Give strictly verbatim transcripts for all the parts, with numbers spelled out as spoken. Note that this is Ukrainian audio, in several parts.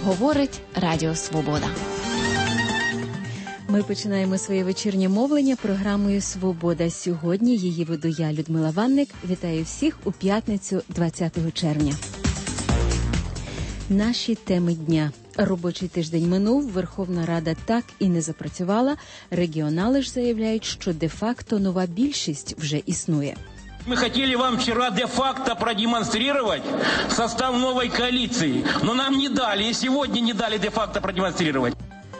Говорить Радіо Свобода. Ми починаємо своє вечірнє мовлення програмою «Свобода». Сьогодні її веду я, Людмила Ванник. Вітаю всіх у п'ятницю, двадцятого червня. Наші теми дня. Робочий тиждень минув, Верховна Рада так і не запрацювала. Регіонали ж заявляють, що де-факто нова більшість вже існує. Мы хотели вам вчера де-факто продемонстрировать состав новой коалиции, но нам не дали, и сегодня не дали де-факто продемонстрировать.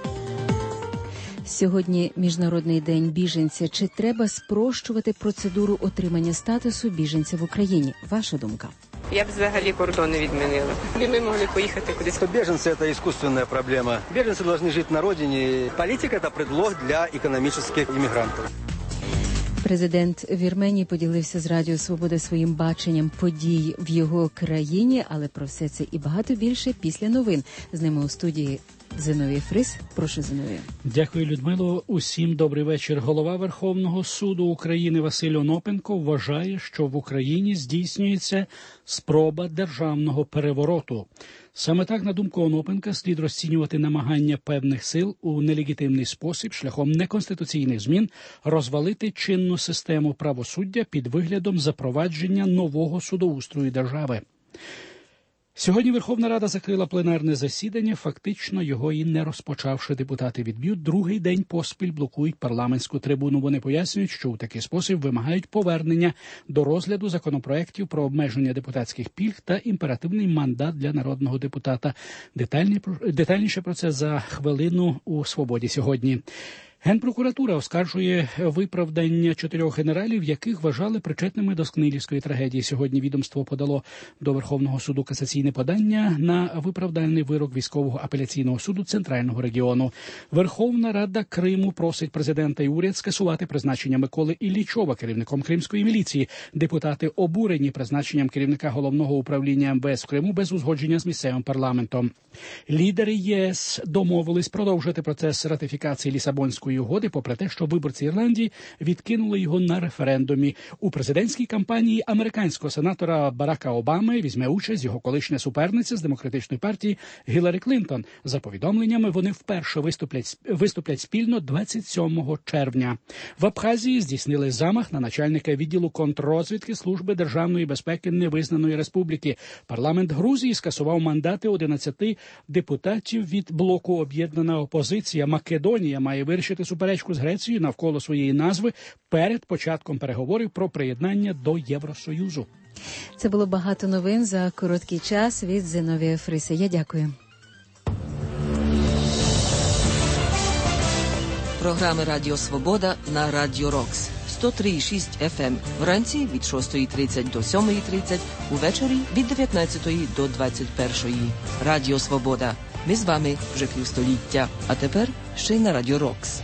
Сьогодні Міжнародний день біженця. Чи треба спрощувати процедуру отримання статусу біженця в Україні? Ваша думка? Я б взагалі кордони відмінила. І ми могли поїхати кудись. Беженцы – это искусственная проблема. Беженцы должны жить на родине. Политика – это предлог для экономических иммигрантов. Президент Вірменії поділився з Радіо Свобода своїм баченням подій в його країні, але про все це і багато більше після новин. З ними у студії Зиновій Фрис. Прошу, Зиновій. Дякую, Людмило. Усім добрий вечір. Голова Верховного суду України Василь Онопенко вважає, що в Україні здійснюється спроба державного перевороту. Саме так, на думку Онопенка, слід розцінювати намагання певних сил у нелегітимний спосіб, шляхом неконституційних змін, розвалити чинну систему правосуддя під виглядом запровадження нового судоустрою держави. Сьогодні Верховна Рада закрила пленарне засідання, фактично його і не розпочавши. Депутати від БЮТ другий день поспіль блокують парламентську трибуну. Вони пояснюють, що у такий спосіб вимагають повернення до розгляду законопроєктів про обмеження депутатських пільг та імперативний мандат для народного депутата. Детальні, детальніше про це за хвилину у «Свободі» сьогодні. Генпрокуратура оскаржує виправдання чотирьох генералів, яких вважали причетними до Скнилівської трагедії. Сьогодні відомство подало до Верховного суду касаційне подання на виправдальний вирок військового апеляційного суду Центрального регіону. Верховна Рада Криму просить президента і уряд скасувати призначення Миколи Іллічова керівником кримської міліції. Депутати обурені призначенням керівника головного управління ем ве ес в Криму без узгодження з місцевим парламентом. Лідери ЄС домовились продовжити процес ратифікації Лісабонської угоди, попри те, що виборці Ірландії відкинули його на референдумі. У президентській кампанії американського сенатора Барака Обами візьме участь його колишня суперниця з демократичної партії Гіларі Клінтон. За повідомленнями, вони вперше виступлять, виступлять спільно двадцять сьомого червня. В Абхазії здійснили замах на начальника відділу контррозвідки Служби державної безпеки невизнаної республіки. Парламент Грузії скасував мандати одинадцяти депутатів від блоку «Об'єднана опозиція». Македонія має вирішити суперечку з Грецією навколо своєї назви перед початком переговорів про приєднання до Євросоюзу. Це було багато новин за короткий час від Зиновія Фриса. Я дякую. Програми Радіо Свобода на Радіо Рокс. сто три і шість еф ем. Вранці від шостої тридцять до сьомої тридцять, увечері від дев'ятнадцятої до двадцять першої. Радіо Свобода. Ми з вами вже півстоліття, а тепер ще й на Радіо Рокс.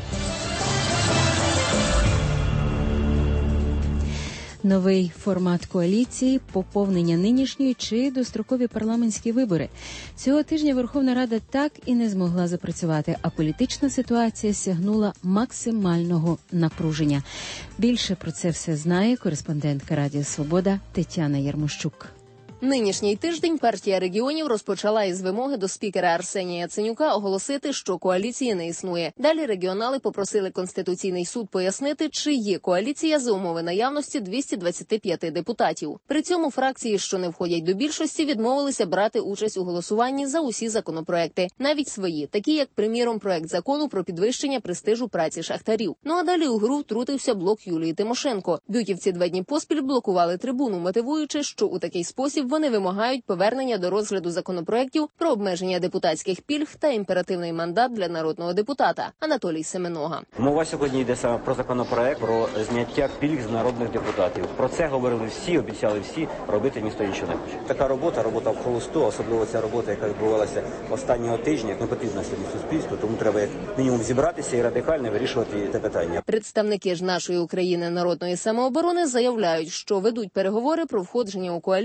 Новий формат коаліції, поповнення нинішньої чи дострокові парламентські вибори. Цього тижня Верховна Рада так і не змогла запрацювати, а політична ситуація сягнула максимального напруження. Більше про це все знає кореспондентка Радіо Свобода Тетяна Ярмощук. Нинішній тиждень партія регіонів розпочала із вимоги до спікера Арсенія Яценюка оголосити, що коаліції не існує. Далі регіонали попросили Конституційний суд пояснити, чи є коаліція за умови наявності двісті двадцяти п'яти депутатів. При цьому фракції, що не входять до більшості, відмовилися брати участь у голосуванні за усі законопроекти, навіть свої, такі як, приміром, проект закону про підвищення престижу праці шахтарів. Ну а далі у гру втрутився блок Юлії Тимошенко. Бютівці два дні поспіль блокували трибуну, мотивуючи, що у такий спосіб вони вимагають повернення до розгляду законопроєктів про обмеження депутатських пільг та імперативний мандат для народного депутата. Анатолій Семенога. Мова сьогодні йде саме про законопроєкт про зняття пільг з народних депутатів. Про це говорили всі, обіцяли всі, робити ніхто нічого не хоче. Така робота, робота в холосту, особливо ця робота, яка відбувалася останнього тижня, не потрібна сьогодні суспільству, тому треба як мінімум зібратися і радикально вирішувати те питання. Представники ж нашої України народної самооборони заявляють, що ведуть переговори про входження у коаліцію представників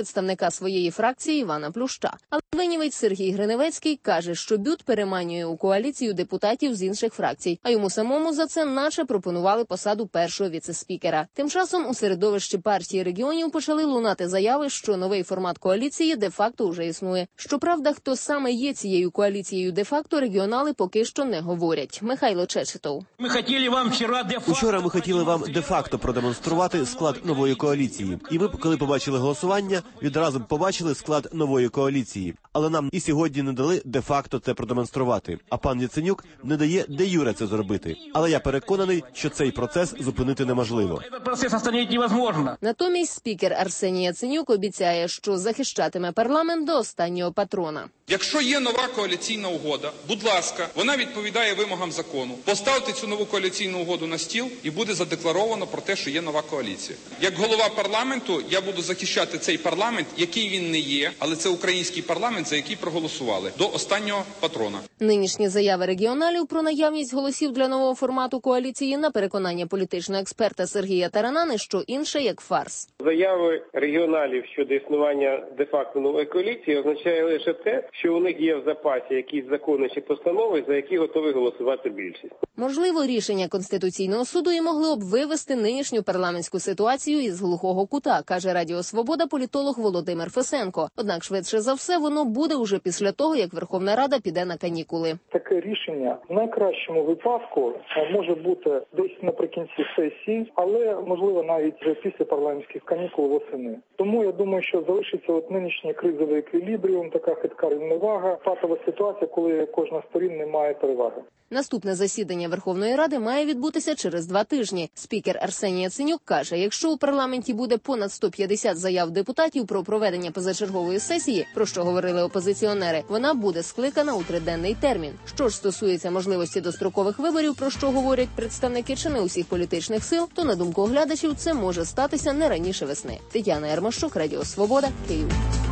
представника своєї фракції Івана Плюща. Але винівець Сергій Гриневецький каже, що БЮТ переманює у коаліцію депутатів з інших фракцій, а йому самому за це наче пропонували посаду першого віце-спікера. Тим часом у середовищі партії регіонів почали лунати заяви, що новий формат коаліції де-факто вже існує. Щоправда, хто саме є цією коаліцією де-факто, регіонали поки що не говорять. Михайло Чечетов. Ми хотіли вам вчора де-факто... Учора ми хотіли вам де-факто продемонструвати склад нової коаліції. І ви, коли побачили голосування, відразу побачили склад нової коаліції. Але нам і сьогодні не дали де-факто це продемонструвати. А пан Яценюк не дає де-юре це зробити. Але я переконаний, що цей процес зупинити неможливо. Цей процес остановити невозможно. Натомість спікер Арсеній Яценюк обіцяє, що захищатиме парламент до останнього патрона. Якщо є нова коаліційна угода, будь ласка, вона відповідає вимогам закону. Поставте цю нову коаліційну угоду на стіл і буде задекларовано про те, що є нова коаліція. Як голова парламенту я буду захищати цей парламент, який він не є, але це український парламент, за який проголосували, до останнього патрона. Нинішні заяви регіоналів про наявність голосів для нового формату коаліції, на переконання політичного експерта Сергія Тарана, не що інше, як фарс. Заяви регіоналів щодо існування де-факто нової коаліції означає лише те, що у них є в запасі якісь закони чи постанови, за які готові голосувати більшість. Можливо, рішення Конституційного суду і могло б вивести нинішню парламентську ситуацію із глухого кута, каже Радіо Свобода політолог Володимир Фесенко. Однак швидше за все воно буде уже після того, як Верховна Рада піде на канікули. Таке рішення в найкращому випадку може бути десь наприкінці сесії, але можливо навіть вже після парламентських канікул восени. Тому я думаю, що залишиться от нинішній кризовий еквілібріум, така хитка рівновага, патова ситуація, коли кожна з сторін не має переваги. Наступне засідання Верховної Ради має відбутися через два тижні. Спікер Арсеній Яценюк каже, якщо у парламенті буде понад сто п'ятдесят заяв депутатів про проведення позачергової сесії, про що говорили опозиціонери, вона буде скликана у триденний термін. Що ж стосується можливості дострокових виборів, про що говорять представники чи не усіх політичних сил, то, на думку оглядачів, це може статися не раніше весни. Тетяна Ярмощук, Радіо Свобода, Київ.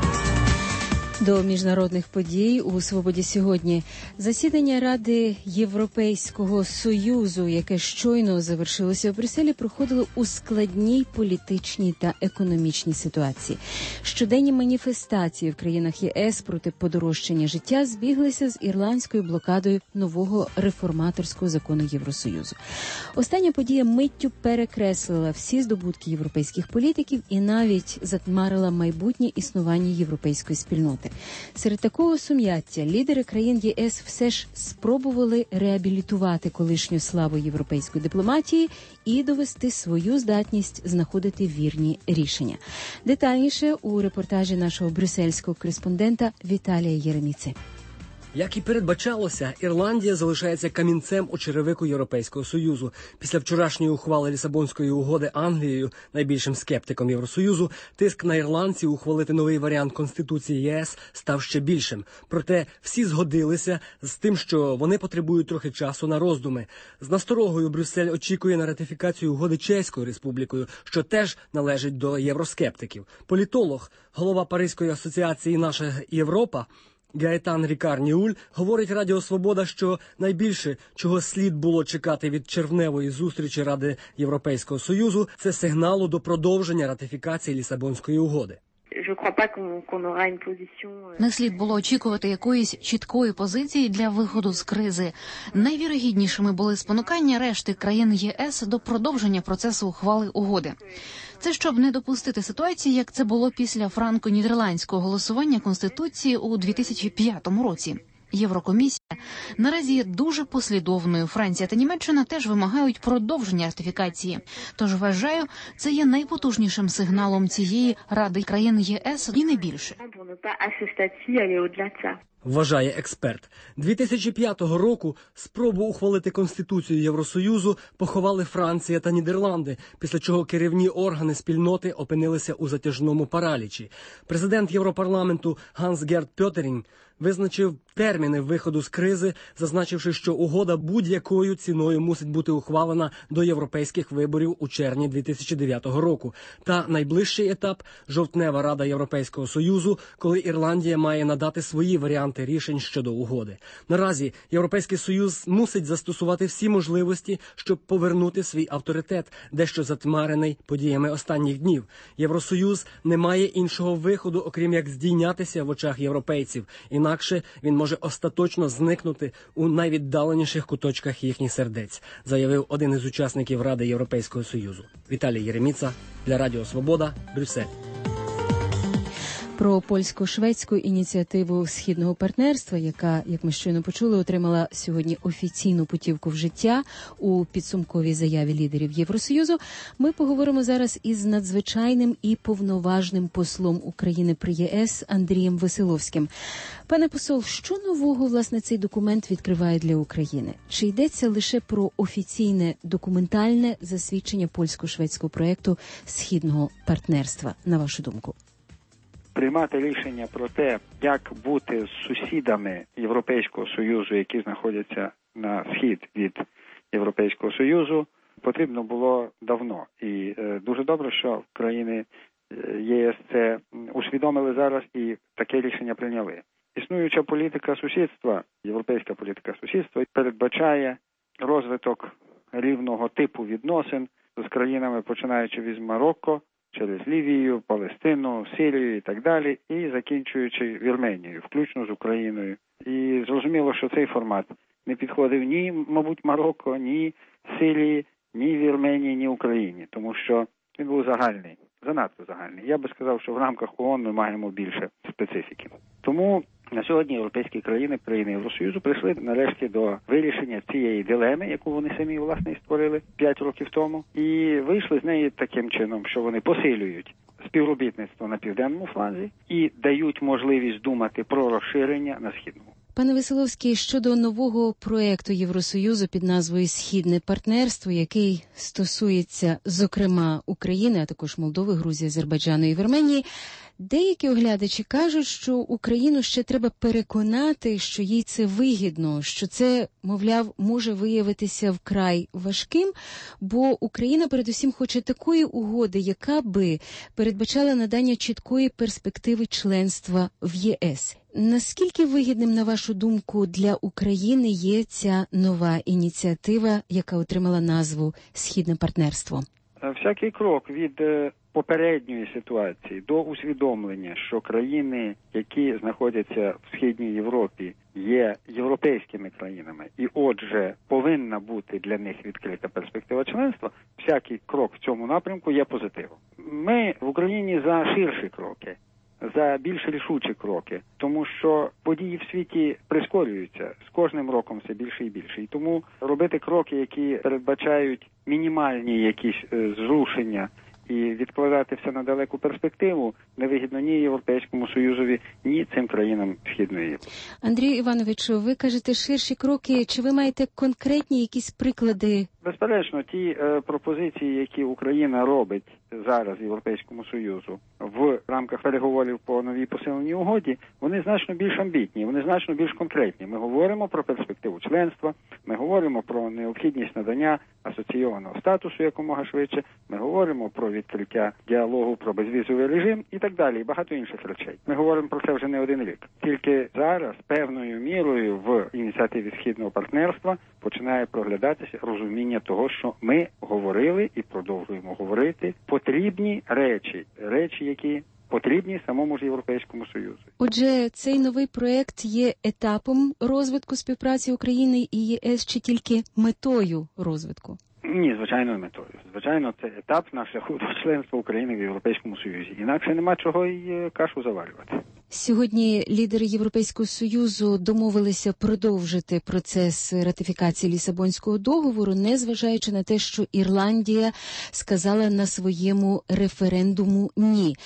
До міжнародних подій у «Свободі» сьогодні. Засідання Ради Європейського Союзу, яке щойно завершилося в Брюсселі, проходило у складній політичній та економічній ситуації. Щоденні маніфестації в країнах ЄС проти подорожчання життя збіглися з ірландською блокадою нового реформаторського закону Євросоюзу. Остання подія миттю перекреслила всі здобутки європейських політиків і навіть затьмарила майбутнє існування європейської спільноти. Серед такого сум'яття лідери країн ЄС все ж спробували реабілітувати колишню славу європейської дипломатії і довести свою здатність знаходити вірні рішення. Детальніше у репортажі нашого брюссельського кореспондента Віталія Єреміци. Як і передбачалося, Ірландія залишається камінцем у черевику Європейського Союзу. Після вчорашньої ухвали Лісабонської угоди Англією, найбільшим скептиком Євросоюзу, тиск на ірландців ухвалити новий варіант Конституції ЄС став ще більшим. Проте всі згодилися з тим, що вони потребують трохи часу на роздуми. З насторогою Брюссель очікує на ратифікацію угоди Чеською Республікою, що теж належить до євроскептиків. Політолог, голова Паризької асоціації «Наша Європа» Гаетан Рікар-Ніуль говорить Радіо Свобода, що найбільше, чого слід було чекати від червневої зустрічі Ради Європейського Союзу, це сигналу до продовження ратифікації Лісабонської угоди. Не слід було очікувати якоїсь чіткої позиції для виходу з кризи. Найвірогіднішими були спонукання решти країн ЄС до продовження процесу ухвали угоди. Це щоб не допустити ситуації, як це було після франко-нідерландського голосування Конституції у дві тисячі п'ятому році. Єврокомісія наразі є дуже послідовною. Франція та Німеччина теж вимагають продовження ратифікації. Тож, вважаю, це є найпотужнішим сигналом цієї Ради країн ЄС і не більше. Вважає експерт. дві тисячі п'ятого року спробу ухвалити Конституцію Євросоюзу поховали Франція та Нідерланди, після чого керівні органи спільноти опинилися у затяжному паралічі. Президент Європарламенту Ганс-Герт Пьотерінг визначив терміни виходу з кризи, зазначивши, що угода будь-якою ціною мусить бути ухвалена до європейських виборів у червні дві тисячі дев'ятого року. Та найближчий етап – жовтнева Рада Європейського Союзу, коли Ірландія має надати свої варіанти рішень щодо угоди. Наразі Європейський Союз мусить застосувати всі можливості, щоб повернути свій авторитет, дещо затьмарений подіями останніх днів. Євросоюз не має іншого виходу, окрім як здійнятися в очах європейців. Інакше він може остаточно зникнути у найвіддаленіших куточках їхніх сердець, заявив один із учасників Ради Європейського Союзу. Віталій Єреміца для Радіо Свобода, Брюссель. Про польсько-шведську ініціативу Східного партнерства, яка, як ми щойно почули, отримала сьогодні офіційну путівку в життя у підсумковій заяві лідерів Євросоюзу, ми поговоримо зараз із надзвичайним і повноважним послом України при ЄС Андрієм Веселовським. Пане посол, що нового, власне, цей документ відкриває для України? Чи йдеться лише про офіційне документальне засвідчення польсько-шведського проєкту Східного партнерства, на вашу думку? Приймати рішення про те, як бути з сусідами Європейського Союзу, які знаходяться на схід від Європейського Союзу, потрібно було давно. І е, дуже добре, що країни ЄС це усвідомили зараз і таке рішення прийняли. Існуюча політика сусідства, європейська політика сусідства, передбачає розвиток рівного типу відносин з країнами, починаючи від Марокко, через Лівію, Палестину, Сирію і так далі, і закінчуючи Вірменією, включно з Україною. І зрозуміло, що цей формат не підходив ні, мабуть, Марокко, ні Сирії, ні Вірменії, ні Україні, тому що він був загальний, занадто загальний. Я би сказав, що в рамках ООН ми маємо більше специфіки. Тому на сьогодні європейські країни, країни Євросоюзу прийшли нарешті до вирішення цієї дилеми, яку вони самі, власне, і створили п'ять років тому, і вийшли з неї таким чином, що вони посилюють співробітництво на південному фланзі і дають можливість думати про розширення на східному. Пане Веселовський, щодо нового проєкту Євросоюзу під назвою «Східне партнерство», який стосується, зокрема, України, а також Молдови, Грузії, Азербайджану і Вірменії, деякі оглядачі кажуть, що Україну ще треба переконати, що їй це вигідно, що це, мовляв, може виявитися вкрай важким, бо Україна передусім хоче такої угоди, яка би передбачала надання чіткої перспективи членства в ЄС. Наскільки вигідним, на вашу думку, для України є ця нова ініціатива, яка отримала назву «Східне партнерство»? Всякий крок від попередньої ситуації до усвідомлення, що країни, які знаходяться в Східній Європі, є європейськими країнами, і отже повинна бути для них відкрита перспектива членства, всякий крок в цьому напрямку є позитивом. Ми в Україні за ширші кроки, за більш рішучі кроки, тому що події в світі прискорюються з кожним роком все більше і більше. І тому робити кроки, які передбачають мінімальні якісь зрушення і відкладати все на далеку перспективу, невигідно ні Європейському Союзові, ні цим країнам Східної Європи. Андрію Івановичу, ви кажете ширші кроки. Чи ви маєте конкретні якісь приклади? Безперечно, ті е, пропозиції, які Україна робить зараз Європейському Союзу в рамках переговорів по новій посиленій угоді, вони значно більш амбітні, вони значно більш конкретні. Ми говоримо про перспективу членства, ми говоримо про необхідність надання асоційованого статусу якомога швидше, ми говоримо про відкриття діалогу про безвізовий режим і так далі, і багато інших речей. Ми говоримо про це вже не один рік. Тільки зараз певною мірою в ініціативі Східного партнерства починає проглядатися розуміння того, що ми говорили і продовжуємо говорити потрібні речі, речі, які потрібні самому ж Європейському Союзу. Отже, цей новий проект є етапом розвитку співпраці України і ЄС чи тільки метою розвитку? Ні, звичайно, метою. Звичайно, це етап на шляху до членства України в Європейському Союзі. Інакше нема чого й кашу заварювати. Сьогодні лідери Європейського Союзу домовилися продовжити процес ратифікації Лісабонського договору, незважаючи на те, що Ірландія сказала на своєму референдуму «ні».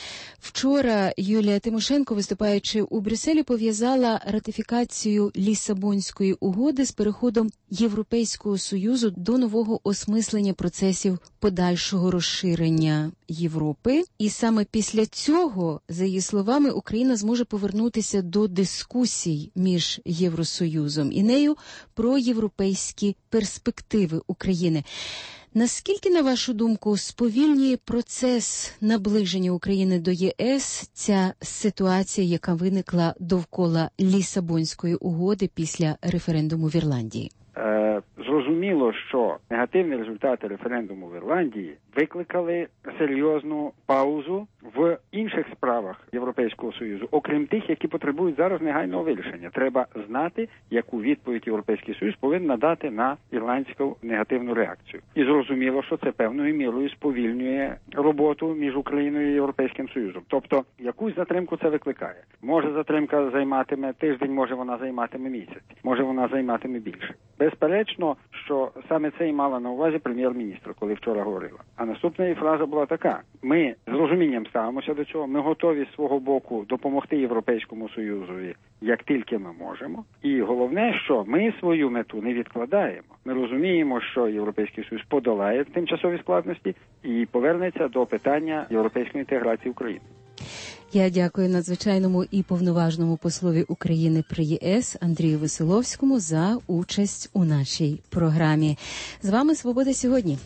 Вчора Юлія Тимошенко, виступаючи у Брюсселі, пов'язала ратифікацію Лісабонської угоди з переходом Європейського Союзу до нового осмислення процесів подальшого розширення Європи. І саме після цього, за її словами, Україна зможе повернутися до дискусій між Євросоюзом і нею про європейські перспективи України. Наскільки, на вашу думку, сповільнює процес наближення України до ЄС ця ситуація, яка виникла довкола Лісабонської угоди після референдуму в Ірландії? Е, зрозуміло, що негативні результати референдуму в Ірландії викликали серйозну паузу в інших справах Європейського Союзу, окрім тих, які потребують зараз негайного вирішення. Треба знати, яку відповідь Європейський Союз повинен надати на ірландську негативну реакцію. І зрозуміло, що це певною мірою сповільнює роботу між Україною і Європейським Союзом. Тобто, якусь затримку це викликає. Може затримка займатиме тиждень, може вона займатиме місяць, може вона займатиме більше. Безперечно, що саме це і мала на увазі прем'єр-міністр, коли вчора говорила. А наступна її фраза була така: ми з розумінням ставимося до цього, ми готові з свого боку допомогти Європейському Союзові, як тільки ми можемо. І головне, що ми свою мету не відкладаємо. Ми розуміємо, що Європейський Союз подолає тимчасові складності і повернеться до питання європейської інтеграції України. Я дякую надзвичайному і повноважному послові України при ЄС Андрію Веселовському за участь у нашій програмі. З вами «Свобода сьогодні».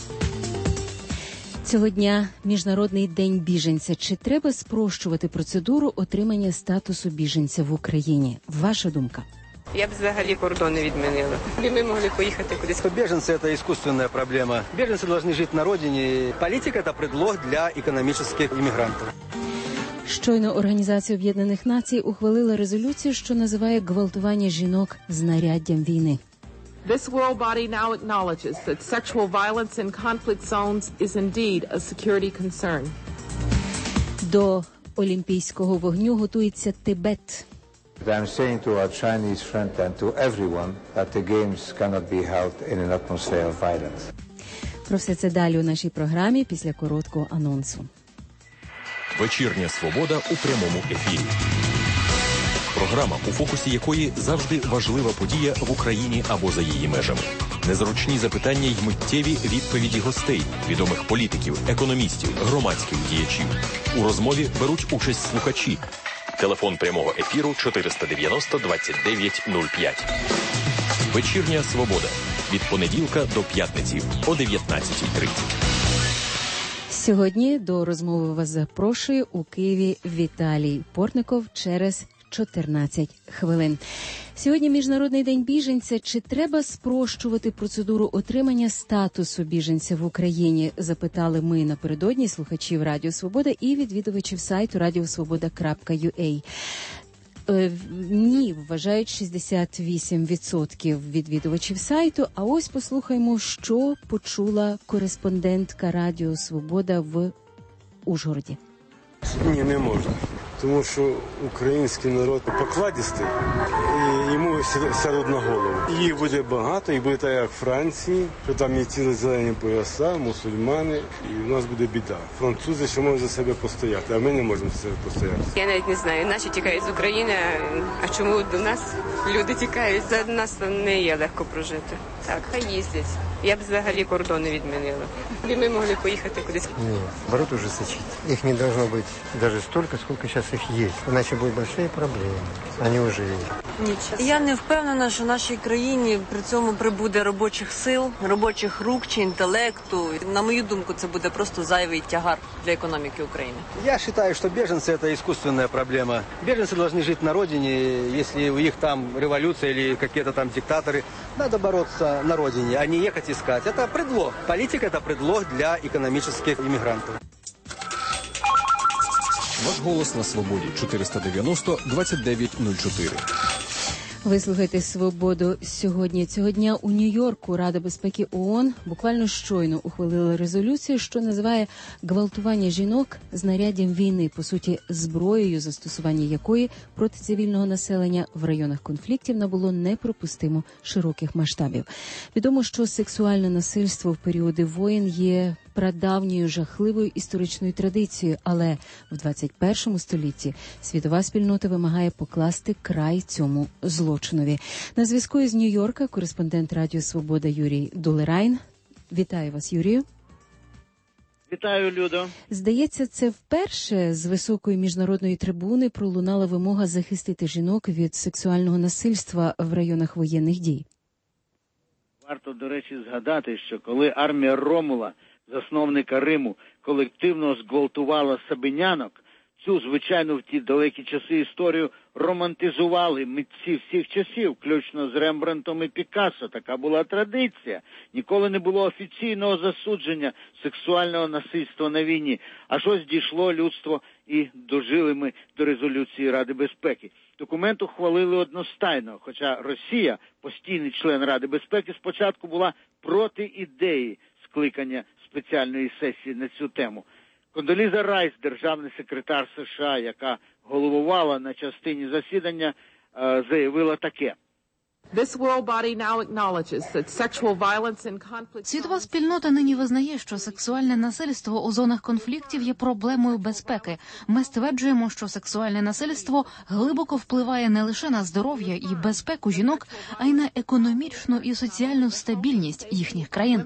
Цього дня Міжнародний день біженця. Чи треба спрощувати процедуру отримання статусу біженця в Україні? Ваша думка? Я б взагалі кордони відмінила. І ми могли поїхати кудись. Беженцы – это искусственная проблема. Беженцы должны жить на родине. Политика – это предлог для экономических иммигрантов. Щойно Організація Об'єднаних Націй ухвалила резолюцію, що називає гвалтування жінок знаряддям війни. This world body now acknowledges that sexual violence in conflict zones is indeed a security concern. До Олімпійського вогню готується Тибет. I'm saying to our Chinese friend and to everyone that the games cannot be held in an atmosphere of violence. Про все це далі у нашій програмі після короткого анонсу. Вечірня свобода у прямому ефірі. Програма, у фокусі якої завжди важлива подія в Україні або за її межами. Незручні запитання й миттєві відповіді гостей, відомих політиків, економістів, громадських діячів. У розмові беруть участь слухачі. Телефон прямого ефіру чотириста дев'яносто двадцять дев'ять нуль п'ять. Вечірня свобода. Від понеділка до п'ятниці о дев'ятнадцятій тридцять. Сьогодні до розмови вас запрошує у Києві Віталій Портников через чотирнадцять хвилин. Сьогодні Міжнародний день біженця. Чи треба спрощувати процедуру отримання статусу біженця в Україні? Запитали ми напередодні слухачів Радіо Свобода і відвідувачів сайту радіосвобода крапка ю а. Е, ні, вважають шістдесят вісім відсотків відвідувачів сайту. А ось послухаймо, що почула кореспондентка Радіо Свобода в Ужгороді. Ні, не можна. Тому що український народ покладістий, і йому сядуть на голову. Їх буде багато, і буде так, як в Франції, що там є цілі зелені пояса, мусульмани, і у нас буде біда. Французи ще можуть за себе постояти, а ми не можемо за себе постояти. Я навіть не знаю, наші тікають з України, а чому до нас люди тікають? За нас не є легко прожити. Так, хай їздять. Я б взагалі кордони відмінила. І ми могли поїхати кудись. Ні, наоборот, ужесточить. Їх не должно бути навіть стільки, скільки зараз їх є. Іначе будуть великі проблеми. Вони вже є. Я не впевнена, що в нашій країні при цьому прибуде робочих сил, робочих рук чи інтелекту. На мою думку, це буде просто зайвий тягар для економіки України. Я считаю, что беженцы – это искусственная проблема. Беженцы должны жить на родине. Если у них там революция или какие-то там диктаторы, надо бороться на родине, а не ехать искать. Это предлог. Политика – это предлог для экономических иммигрантов. Ваш голос на свободі чотириста дев'яносто двадцять дев'ять нуль чотири. Ви слухаєте «Свободу» сьогодні. Цього дня у Нью-Йорку Рада безпеки ООН буквально щойно ухвалила резолюцію, що називає гвалтування жінок знаряддям війни, по суті, зброєю, застосування якої проти цивільного населення в районах конфліктів набуло неприпустимо широких масштабів. Відомо, що сексуальне насильство в періоди воєн є прадавньою жахливою історичною традицією, але в двадцять першому столітті світова спільнота вимагає покласти край цьому злочинові. На зв'язку із Нью-Йорка кореспондент Радіо Свобода Юрій Дулерайн. Вітаю вас, Юрію. Вітаю, Людо. Здається, це вперше з високої міжнародної трибуни пролунала вимога захистити жінок від сексуального насильства в районах воєнних дій. Варто, до речі, згадати, що коли армія Ромула, засновника Риму, колективно зґвалтувала сабинянок, цю, звичайно, в ті далекі часи історію романтизували митці всіх часів, включно з Рембрандтом і Пікассо. Така була традиція. Ніколи не було офіційного засудження сексуального насильства на війні. А щось дійшло людство і дожили ми до резолюції Ради безпеки. Документ ухвалили одностайно, хоча Росія, постійний член Ради безпеки, спочатку була проти ідеї скликання спеціальної сесії на цю тему. Кондоліза Райс, державний секретар США, яка головувала на частині засідання, заявила таке. Світова спільнота нині визнає, що сексуальне насильство у зонах конфліктів є проблемою безпеки. Ми стверджуємо, що сексуальне насильство глибоко впливає не лише на здоров'я і безпеку жінок, а й на економічну і соціальну стабільність їхніх країн.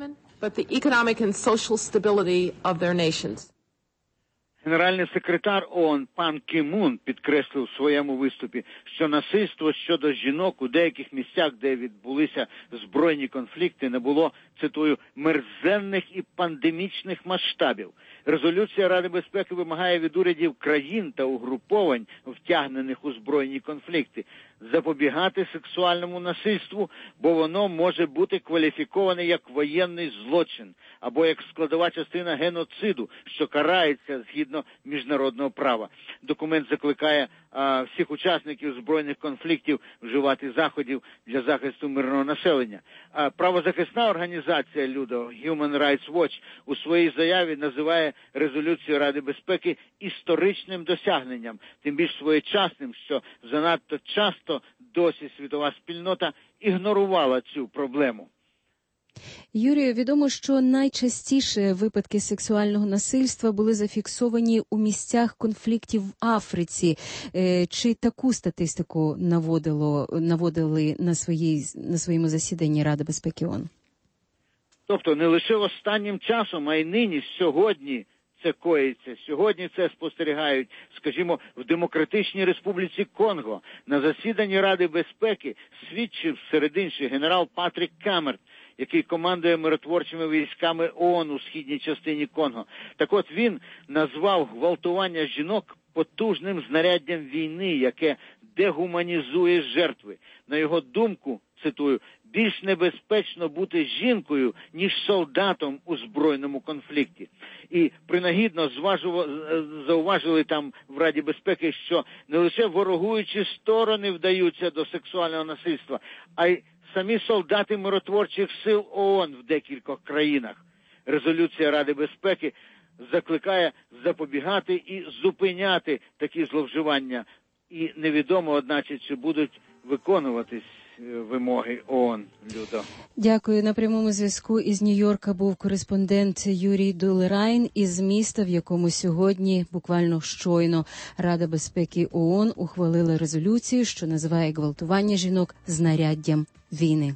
Генеральний секретар ООН пан Кі Мун підкреслив у своєму виступі, що насильство щодо жінок у деяких місцях, де відбулися збройні конфлікти, не було, цитую, мерзенних і пандемічних масштабів. Резолюція Ради безпеки вимагає від урядів країн та угруповань, втягнених у збройні конфлікти, запобігати сексуальному насильству, бо воно може бути кваліфіковане як воєнний злочин або як складова частина геноциду, що карається згідно міжнародного права. Документ закликає а, всіх учасників збройних конфліктів вживати заходів для захисту мирного населення. А, правозахисна організація Людо, Human Rights Watch, у своїй заяві називає резолюцію Ради безпеки історичним досягненням, тим більш своєчасним, що занадто часто досі світова спільнота ігнорувала цю проблему. Юрію, відомо, що найчастіше випадки сексуального насильства були зафіксовані у місцях конфліктів в Африці. Чи таку статистику наводило, наводили на, своїй, на своєму засіданні Ради безпеки ООН? Тобто не лише останнім часом, а й нині, сьогодні це коїться. Сьогодні це спостерігають, скажімо, в Демократичній Республіці Конго. На засіданні Ради безпеки свідчив серед інших генерал Патрік Камерт, який командує миротворчими військами ООН у східній частині Конго. Так от він назвав гвалтування жінок потужним знаряддям війни, яке дегуманізує жертви. На його думку, цитую, більш небезпечно бути жінкою, ніж солдатом у збройному конфлікті. І принагідно зауважили там в Раді безпеки, що не лише ворогуючі сторони вдаються до сексуального насильства, а й самі солдати миротворчих сил ООН в декількох країнах. Резолюція Ради безпеки закликає запобігати і зупиняти такі зловживання. І невідомо, одначе, чи будуть виконуватись вимоги ООН, Людо. Дякую. На прямому зв'язку із Нью-Йорка був кореспондент Юрій Дулерайн із міста, в якому сьогодні, буквально щойно, Рада безпеки ООН ухвалила резолюцію, що називає гвалтування жінок знаряддям війни.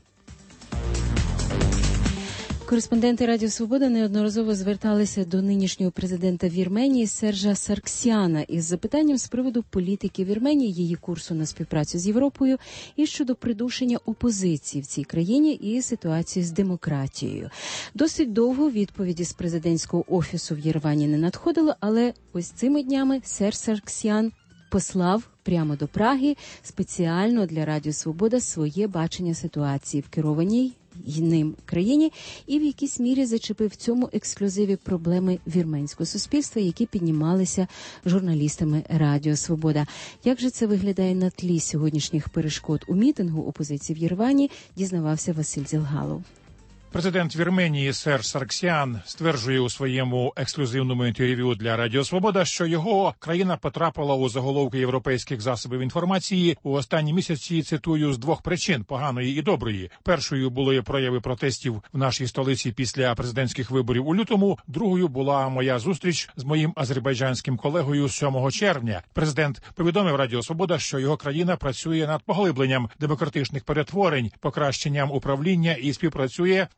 Кореспонденти Радіо Свобода неодноразово зверталися до нинішнього президента Вірменії Сержа Сарксяна із запитанням з приводу політики Вірменії, її курсу на співпрацю з Європою і щодо придушення опозиції в цій країні і ситуації з демократією. Досить довго відповіді з президентського офісу в Єревані не надходило, але ось цими днями Серж Сарксян послав прямо до Праги спеціально для Радіо Свобода своє бачення ситуації в керованій ним країні і в якійсь мірі зачепив в цьому ексклюзиві проблеми вірменського суспільства, які піднімалися журналістами Радіо Свобода. Як же це виглядає на тлі сьогоднішніх перешкод у мітингу опозиції в Єревані, дізнавався Василь Дзілгалов. Президент Вірменії Серж Сарксян стверджує у своєму ексклюзивному інтерв'ю для Радіо Свобода, що його країна потрапила у заголовки європейських засобів інформації у останні місяці, цитую, з двох причин – поганої і доброї. Першою були прояви протестів в нашій столиці після президентських виборів у лютому, другою була моя зустріч з моїм азербайджанським колегою сьомого червня. Президент повідомив Радіо Свобода, що його країна працює над поглибленням демократичних перетворень, покращенням управління і співпрацює у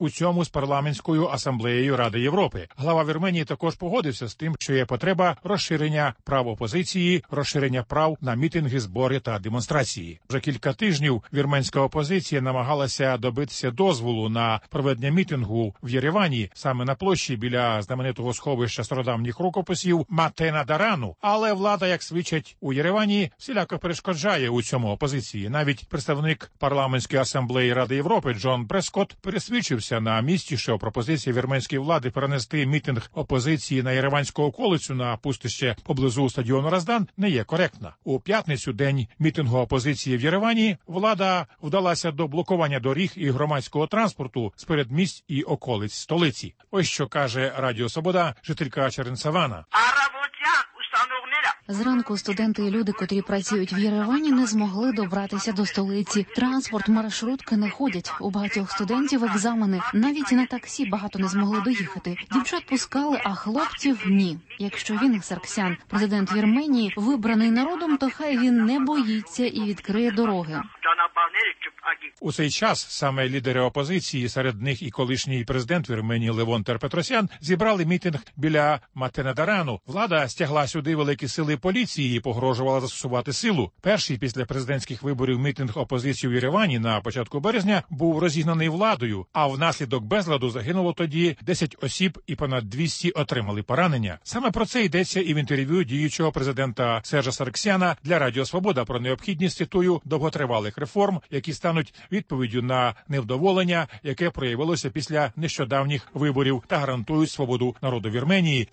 у цьому з парламентською асамблеєю Ради Європи. Глава Вірменії також погодився з тим, що є потреба розширення прав опозиції, розширення прав на мітинги, збори та демонстрації. Вже кілька тижнів вірменська опозиція намагалася добитися дозволу на проведення мітингу в Єревані, саме на площі біля знаменитого сховища стародавніх рукописів Матена-Дарану. Але влада, як свідчать у Єревані, всіляко перешкоджає у цьому опозиції. Навіть представник парламентської асамблеї Ради Європи Джон Прескотт пересвідчився на місці, що пропозиція вірменської влади перенести мітинг опозиції на Єреванську околицю на пустище поблизу стадіону Раздан не є коректна. У п'ятницю, день мітингу опозиції в Єревані, влада вдалася до блокування доріг і громадського транспорту з передмість і околиць столиці. Ось що каже Радіо Свобода жителька Черенсавана. Зранку студенти і люди, котрі працюють в Єревані, не змогли добратися до столиці. Транспорт, маршрутки не ходять. У багатьох студентів екзамени. Навіть на таксі багато не змогли доїхати. Дівчат пускали, а хлопців – ні. Якщо він, Сарксян, президент Вірменії, вибраний народом, то хай він не боїться і відкриє дороги. У цей час саме лідери опозиції, серед них і колишній президент Вірменії Левон Терпетросян, зібрали мітинг біля Матена-Дарану. Влада стягла сюди великі сили поліції і погрожувала застосувати силу. Перший після президентських виборів мітинг опозиції в Єревані на початку березня був розігнаний владою, а внаслідок безладу загинуло тоді десять осіб і понад двісті отримали поранення. Саме про це йдеться і в інтерв'ю діючого президента Сержа Сарксяна для Радіо Свобода про необхідність, цитую, довготривалих реформ, які стануть відповіддю на невдоволення, яке проявилося після нещодавніх виборів, та гарантують свободу народу Вірменії.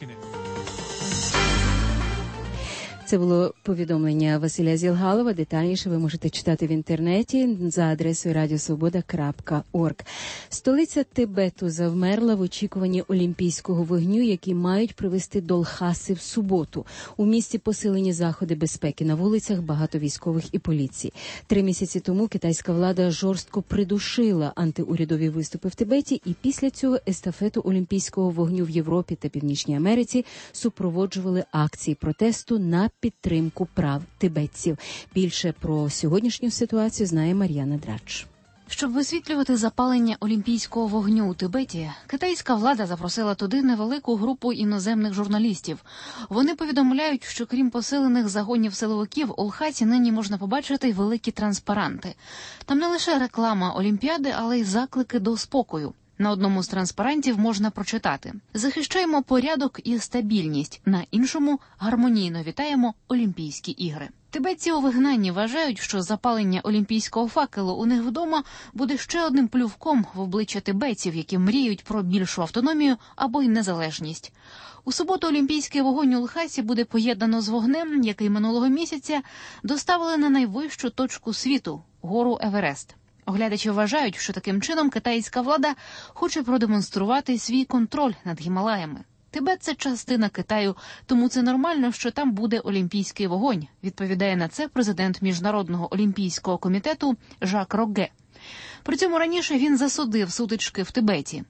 Це було повідомлення Василя Зілгалова. Детальніше ви можете читати в інтернеті за адресою радіосвобода крапка орг. Столиця Тибету завмерла в очікуванні олімпійського вогню, який мають привезти до Лхаси в суботу. У місті посилені заходи безпеки. На вулицях багато військових і поліції. Три місяці тому китайська влада жорстко придушила антиурядові виступи в Тибеті, і після цього естафету олімпійського вогню в Європі та Північній Америці супроводжували акції протесту на підтримку прав тибетців. Більше про сьогоднішню ситуацію знає Мар'яна Драч. Щоб висвітлювати запалення олімпійського вогню у Тибеті, китайська влада запросила туди невелику групу іноземних журналістів. Вони повідомляють, що крім посилених загонів силовиків, у Лхасі нині можна побачити й великі транспаранти. Там не лише реклама Олімпіади, але й заклики до спокою. На одному з транспарантів можна прочитати: «Захищаємо порядок і стабільність», на іншому «Гармонійно вітаємо Олімпійські ігри». Тибетці у вигнанні вважають, що запалення олімпійського факелу у них вдома буде ще одним плювком в обличчя тибетців, які мріють про більшу автономію або й незалежність. У суботу олімпійський вогонь у Лхасі буде поєднано з вогнем, який минулого місяця доставили на найвищу точку світу – гору Еверест. Оглядачі вважають, що таким чином китайська влада хоче продемонструвати свій контроль над Гімалаями. Тибет – це частина Китаю, тому це нормально, що там буде олімпійський вогонь, відповідає на це президент Міжнародного олімпійського комітету Жак Рогге. При цьому раніше він засудив сутички в Тибеті.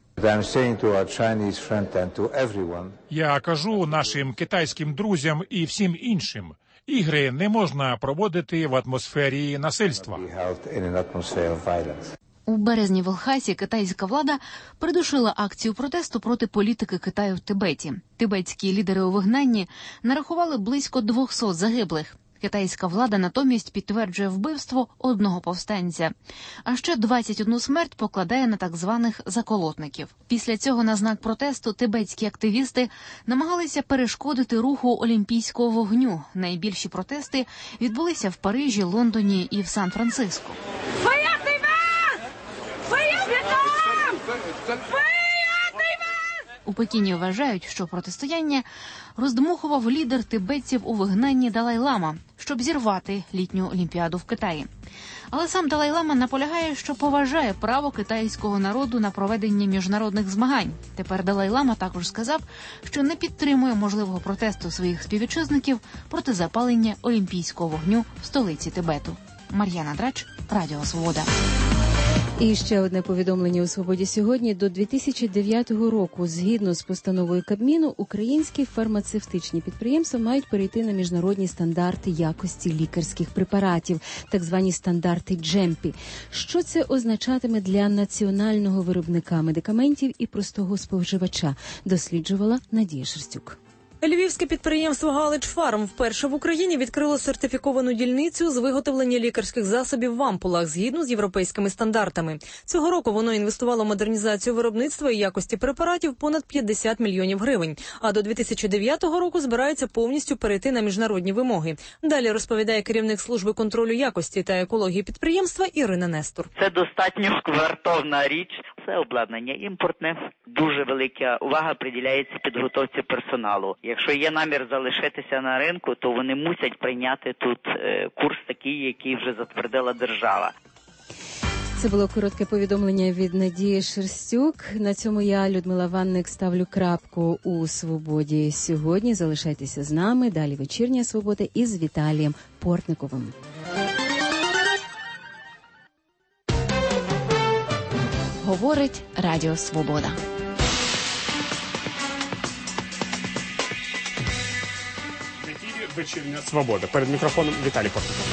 Я кажу нашим китайським друзям і всім іншим, ігри не можна проводити в атмосфері насильства. У березні в Лхасі китайська влада придушила акцію протесту проти політики Китаю в Тибеті. Тибетські лідери у вигнанні нарахували близько двохсот загиблих. Китайська влада натомість підтверджує вбивство одного повстанця. А ще двадцять одну смерть покладає на так званих заколотників. Після цього на знак протесту тибетські активісти намагалися перешкодити руху олімпійського вогню. Найбільші протести відбулися в Парижі, Лондоні і в Сан-Франциско. У Пекіні вважають, що протистояння роздмухував лідер тибетців у вигнанні Далай-Лама, щоб зірвати літню олімпіаду в Китаї. Але сам Далай-Лама наполягає, що поважає право китайського народу на проведення міжнародних змагань. Тепер Далай-Лама також сказав, що не підтримує можливого протесту своїх співвітчизників проти запалення олімпійського вогню в столиці Тибету. Мар'яна Драч, Радіо Свобода. І ще одне повідомлення у «Свободі сьогодні». До дві тисячі дев'ятого року, згідно з постановою Кабміну, українські фармацевтичні підприємства мають перейти на міжнародні стандарти якості лікарських препаратів, так звані стандарти джемпі. Що це означатиме для національного виробника медикаментів і простого споживача, досліджувала Надія Шерстюк. Львівське підприємство «Галич Фарм» вперше в Україні відкрило сертифіковану дільницю з виготовлення лікарських засобів в ампулах згідно з європейськими стандартами. Цього року воно інвестувало в модернізацію виробництва і якості препаратів понад п'ятдесят мільйонів гривень. А до дві тисячі дев'ятого року збирається повністю перейти на міжнародні вимоги. Далі розповідає керівник служби контролю якості та екології підприємства Ірина Нестор. Це достатньо сквартовна річ. Це обладнання імпортне. Дуже велика увага приділяється підготовці персоналу. Якщо є намір залишитися на ринку, то вони мусять прийняти тут е, курс такий, який вже затвердила держава. Це було коротке повідомлення від Надії Шерстюк. На цьому я, Людмила Ванник, ставлю крапку у «Свободі сьогодні». Залишайтеся з нами. Далі вечірня «Свобода» із Віталієм Портниковим. Говорить Радіо Свобода. В ефірі вечірня «Свобода». Перед мікрофоном Віталій Портников.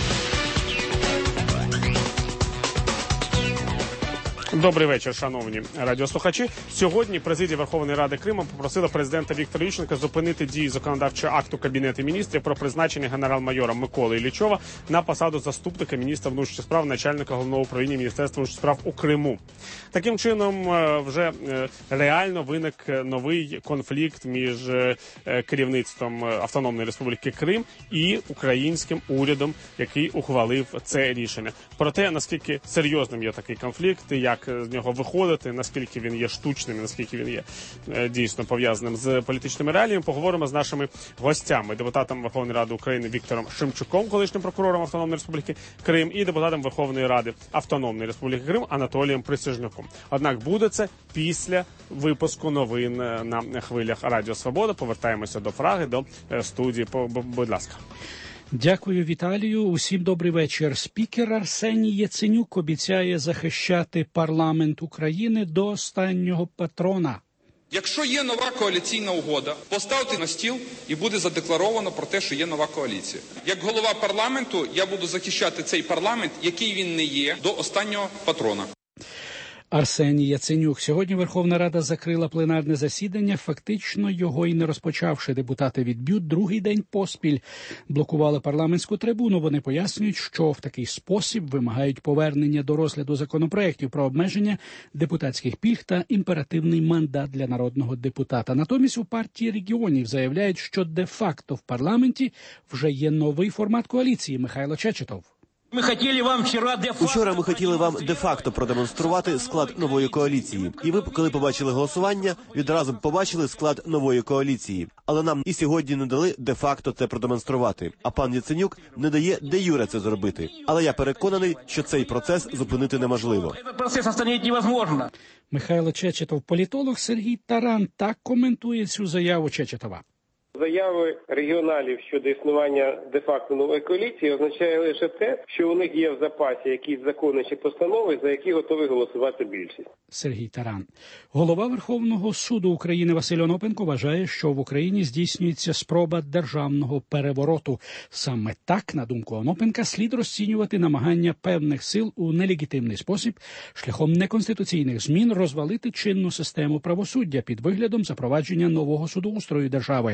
Добрий вечір, шановні радіослухачі. Сьогодні президія Верховної Ради Криму попросила президента Віктора Ющенка зупинити дії законодавчого акту Кабінету міністрів про призначення генерал-майора Миколи Іллічова на посаду заступника міністра внутрішніх справ, начальника головного управління Міністерства внутрішніх справ у Криму. Таким чином, вже реально виник новий конфлікт між керівництвом Автономної Республіки Крим і українським урядом, який ухвалив це рішення. Про те, наскільки серйозним є такий конфлікт, як з нього виходити, наскільки він є штучним, наскільки він є е, дійсно пов'язаним з політичними реаліями, поговоримо з нашими гостями. Депутатом Верховної Ради України Віктором Шимчуком, колишнім прокурором Автономної Республіки Крим, і депутатом Верховної Ради Автономної Республіки Крим Анатолієм Присяжнюком. Однак буде це після випуску новин на хвилях Радіо Свобода. Повертаємося до Праги, до студії. Будь ласка. Дякую, Віталію. Усім добрий вечір. Спікер Арсеній Яценюк обіцяє захищати парламент України до останнього патрона. Якщо є нова коаліційна угода, поставте на стіл і буде задекларовано про те, що є нова коаліція. Як голова парламенту я буду захищати цей парламент, який він не є, до останнього патрона. Арсеній Яценюк. Сьогодні Верховна Рада закрила пленарне засідання, фактично його і не розпочавши. Депутати від БЮТ другий день поспіль блокували парламентську трибуну. Вони пояснюють, що в такий спосіб вимагають повернення до розгляду законопроєктів про обмеження депутатських пільг та імперативний мандат для народного депутата. Натомість у партії регіонів заявляють, що де-факто в парламенті вже є новий формат коаліції. Михайло Чечетов. Ми хотіли вам вчора де-факто... Учора ми хотіли вам де-факто продемонструвати склад нової коаліції. І ви, коли побачили голосування, відразу побачили склад нової коаліції. Але нам і сьогодні не дали де-факто це продемонструвати. А пан Яценюк не дає де-юре це зробити. Але я переконаний, що цей процес зупинити неможливо. Цей процес остановити невозможно. Михайло Чечетов, політолог Сергій Таран так коментує цю заяву Чечетова. Заяви регіоналів щодо існування де-факто нової коаліції означає лише те, що у них є в запасі якісь закони чи постанови, за які готові голосувати більшість. Сергій Таран. Голова Верховного суду України Василь Онопенко вважає, що в Україні здійснюється спроба державного перевороту. Саме так, на думку Онопенка, слід розцінювати намагання певних сил у нелегітимний спосіб шляхом неконституційних змін розвалити чинну систему правосуддя під виглядом запровадження нового судоустрою держави.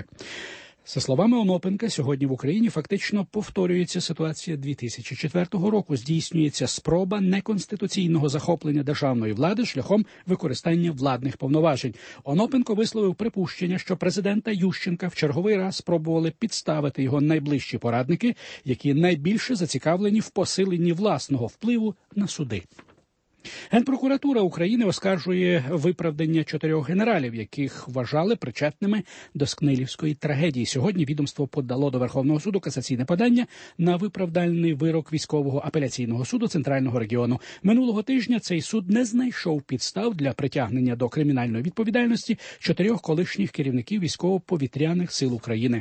За словами Онопенка, сьогодні в Україні фактично повторюється ситуація дві тисячі четвертого року. Здійснюється спроба неконституційного захоплення державної влади шляхом використання владних повноважень. Онопенко висловив припущення, що президента Ющенка в черговий раз спробували підставити його найближчі порадники, які найбільше зацікавлені в посиленні власного впливу на суди. Генпрокуратура України оскаржує виправдання чотирьох генералів, яких вважали причетними до Скнилівської трагедії. Сьогодні відомство подало до Верховного суду касаційне подання на виправдальний вирок військового апеляційного суду Центрального регіону. Минулого тижня цей суд не знайшов підстав для притягнення до кримінальної відповідальності чотирьох колишніх керівників військово-повітряних сил України.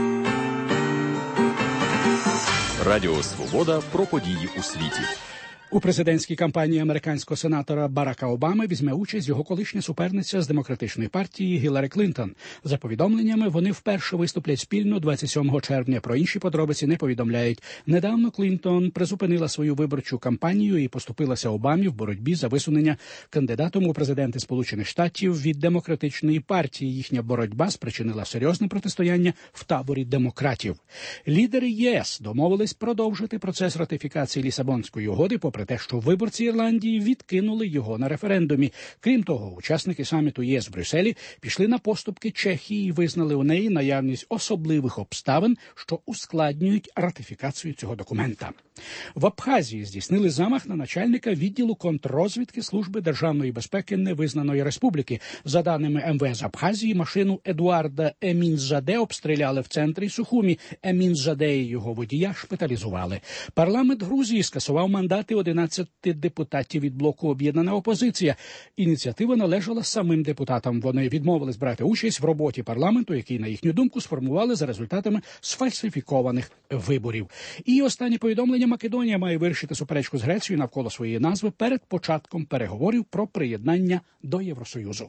Радіо Свобода про події у світі. У президентській кампанії американського сенатора Барака Обами візьме участь його колишня суперниця з демократичної партії Гіларі Клінтон. За повідомленнями, вони вперше виступлять спільно двадцять сьомого червня. Про інші подробиці не повідомляють. Недавно Клінтон призупинила свою виборчу кампанію і поступилася Обамі в боротьбі за висунення кандидатом у президенти Сполучених Штатів від демократичної партії. Їхня боротьба спричинила серйозне протистояння в таборі демократів. Лідери ЄС домовились продовжити процес ратифікації Лісабонської угоди, попри те, що виборці Ірландії відкинули його на референдумі. Крім того, учасники саміту ЄС в Брюсселі пішли на поступки Чехії і визнали у неї наявність особливих обставин, що ускладнюють ратифікацію цього документа. В Абхазії здійснили замах на начальника відділу контррозвідки Служби державної безпеки невизнаної республіки. За даними ем ве ес Абхазії, машину Едуарда Емінзаде обстріляли в центрі Сухумі. Емінзаде і його водія шпиталізували. Парламент Грузії скасував мандати одинадцяти депутатів від блоку «Об'єднана опозиція». Ініціатива належала самим депутатам. Вони відмовились брати участь в роботі парламенту, який, на їхню думку, сформували за результатами сфальсифікованих виборів. І останнє повідомлення: Македонія має вирішити суперечку з Грецією навколо своєї назви перед початком переговорів про приєднання до Євросоюзу.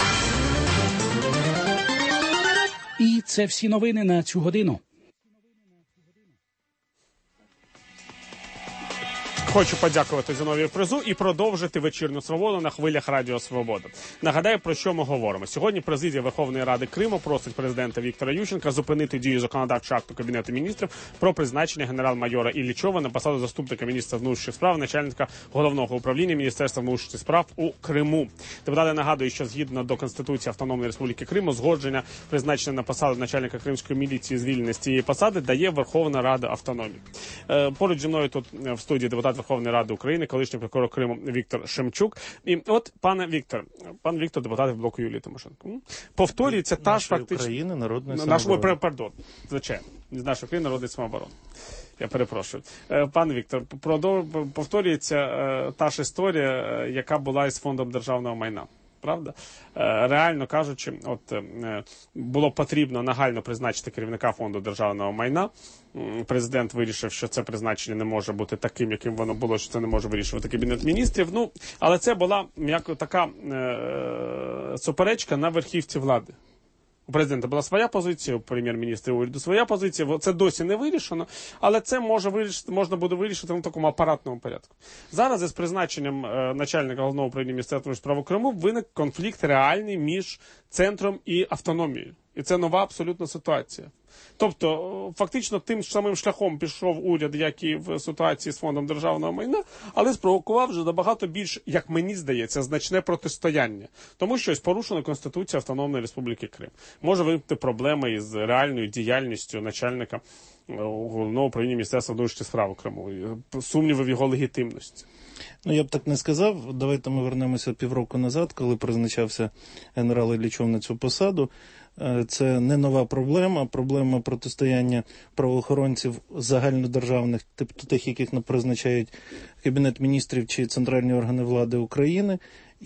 І це всі новини на цю годину. Хочу подякувати Зіновію Фризу і продовжити вечірню свободу на хвилях Радіо Свобода. Нагадаю, про що ми говоримо. Сьогодні президія Верховної Ради Криму просить президента Віктора Ющенка зупинити дію законодавчого акту Кабінету міністрів про призначення генерал-майора Іллічова на посаду заступника міністра внутрішніх справ, начальника головного управління Міністерства внутрішніх справ у Криму. Депутати нагадують, що згідно до Конституції Автономної Республіки Крим, узгодження призначення на посаду начальника кримської міліції звільнення з цієї посади дає Верховна Рада Автономії. Поруч зі мною тут в студії депутат Верховної Ради України, колишній прокурор Криму Віктор Шемчук. І от, пане Віктор, пан Віктор, депутат блоку Юлії Тимошенко. Повторюється та ж фактично... України, народної самооборони. Наш, пардон, звичайно, з нашої України народної самооборони. Я перепрошую. Пане Віктор, повторюється та ж історія, яка була із Фондом державного майна. Правда? Реально кажучи, от було потрібно нагально призначити керівника Фонду державного майна. Президент вирішив, що це призначення не може бути таким, яким воно було, що це не може вирішувати Кабінет міністрів. Ну, але це була, м'яко, така е- суперечка на верхівці влади. У президента була своя позиція, у прем'єр-міністра уряду своя позиція. Це досі не вирішено, але це може вирішити, можна буде вирішити в такому апаратному порядку. Зараз із призначенням е, начальника головного управління Міністерства внутрішніх справ у Криму виник конфлікт реальний між центром і автономією. І це нова абсолютно ситуація. Тобто, фактично, тим самим шляхом пішов уряд, як і в ситуації з Фондом державного майна, але спровокував вже набагато більш, як мені здається, значне протистояння. Тому що ось порушена Конституція Автономної Республіки Крим. Може виникнути проблеми із реальною діяльністю начальника головного управління Міністерства внутрішніх справ у Криму. Сумніви в його легітимності. Ну, я б так не сказав. Давайте ми вернемося півроку назад, коли призначався генерал Іллічов на цю посаду. Це не нова проблема, проблема протистояння правоохоронців загальнодержавних, тобто тих, яких не призначають Кабінет міністрів чи центральні органи влади України,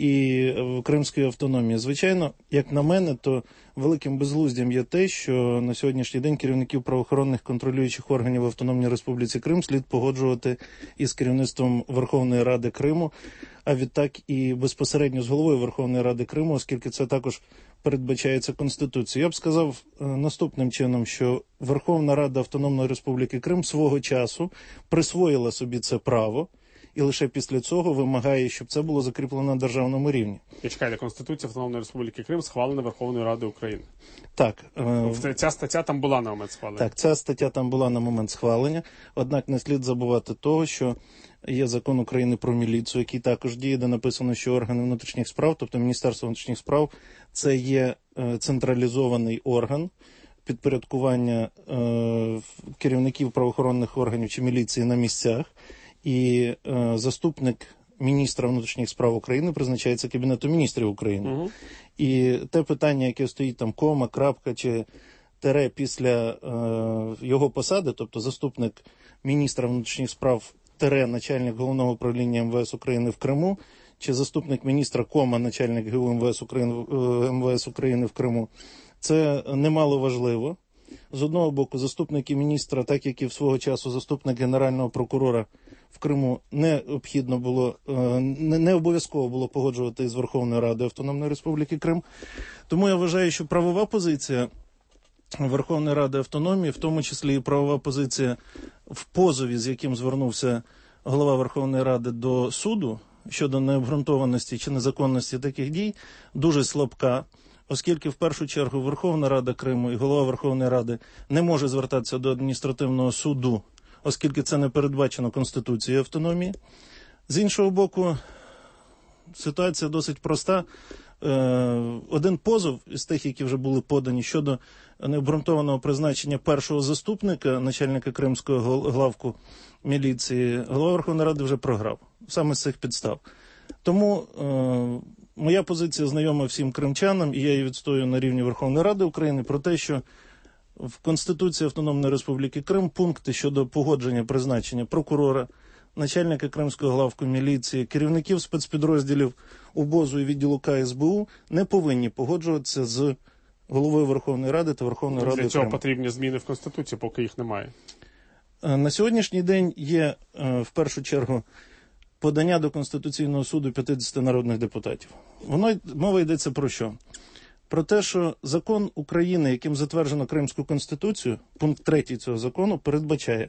і Кримської автономії. Звичайно, як на мене, то великим безглуздям є те, що на сьогоднішній день керівників правоохоронних контролюючих органів в Автономній Республіці Крим слід погоджувати із керівництвом Верховної Ради Криму, а відтак і безпосередньо з головою Верховної Ради Криму, оскільки це також передбачається Конституцією. Я б сказав наступним чином, що Верховна Рада Автономної Республіки Крим свого часу присвоїла собі це право, і лише після цього вимагає, щоб це було закріплено на державному рівні. І чекайте, Конституція Автономної Республіки Крим схвалена Верховною Радою України. Так. Е... Ця стаття там була на момент схвалення. Так, ця стаття там була на момент схвалення. Однак не слід забувати того, що є закон України про міліцію, який також діє, де написано, що органи внутрішніх справ, тобто Міністерство внутрішніх справ, це є централізований орган підпорядкування е, керівників правоохоронних органів чи міліції на місцях. І е, заступник міністра внутрішніх справ України призначається Кабінетом міністрів України. Угу. І те питання, яке стоїть там кома, крапка чи тере після е, його посади, тобто заступник міністра внутрішніх справ тере начальник головного управління ем ве ес України в Криму, чи заступник міністра кома начальник ГУ ем ве ес України, ем ве ес України в Криму, це немало важливо. з одного боку заступники міністра, так як і в свого часу заступник генерального прокурора в Криму, необхідно було, не, не обов'язково було погоджувати із Верховною Радою Автономної Республіки Крим. Тому я вважаю, що правова позиція Верховної Ради Автономії, в тому числі і правова позиція в позові, з яким звернувся голова Верховної Ради до суду щодо необґрунтованості чи незаконності таких дій, дуже слабка, оскільки в першу чергу Верховна Рада Криму і голова Верховної Ради не може звертатися до адміністративного суду, оскільки це не передбачено Конституцією автономії. З іншого боку, ситуація досить проста. Один позов із тих, які вже були подані щодо необґрунтованого призначення першого заступника начальника Кримського главку міліції, голова Верховної Ради вже програв. Саме з цих підстав. Тому е, моя позиція знайома всім кримчанам, і я її відстоюю на рівні Верховної Ради України, про те, що в Конституції Автономної Республіки Крим пункти щодо погодження призначення прокурора, начальника Кримського главку міліції, керівників спецпідрозділів УБОЗу і відділу К С Б У не повинні погоджуватися з головою Верховної Ради та Верховною Радою Криму. Для цього потрібні зміни в Конституції, поки їх немає. На сьогоднішній день є, в першу чергу, подання до Конституційного суду п'ятдесят народних депутатів. Воно, мова йдеться про що? Про те, що закон України, яким затверджено Кримську Конституцію, пункт третій цього закону, передбачає,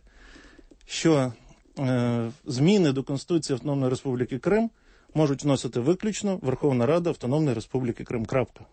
що е, зміни до Конституції Автономної Республіки Крим можуть вносити виключно Верховна Рада Автономної Республіки Крим. Крапка.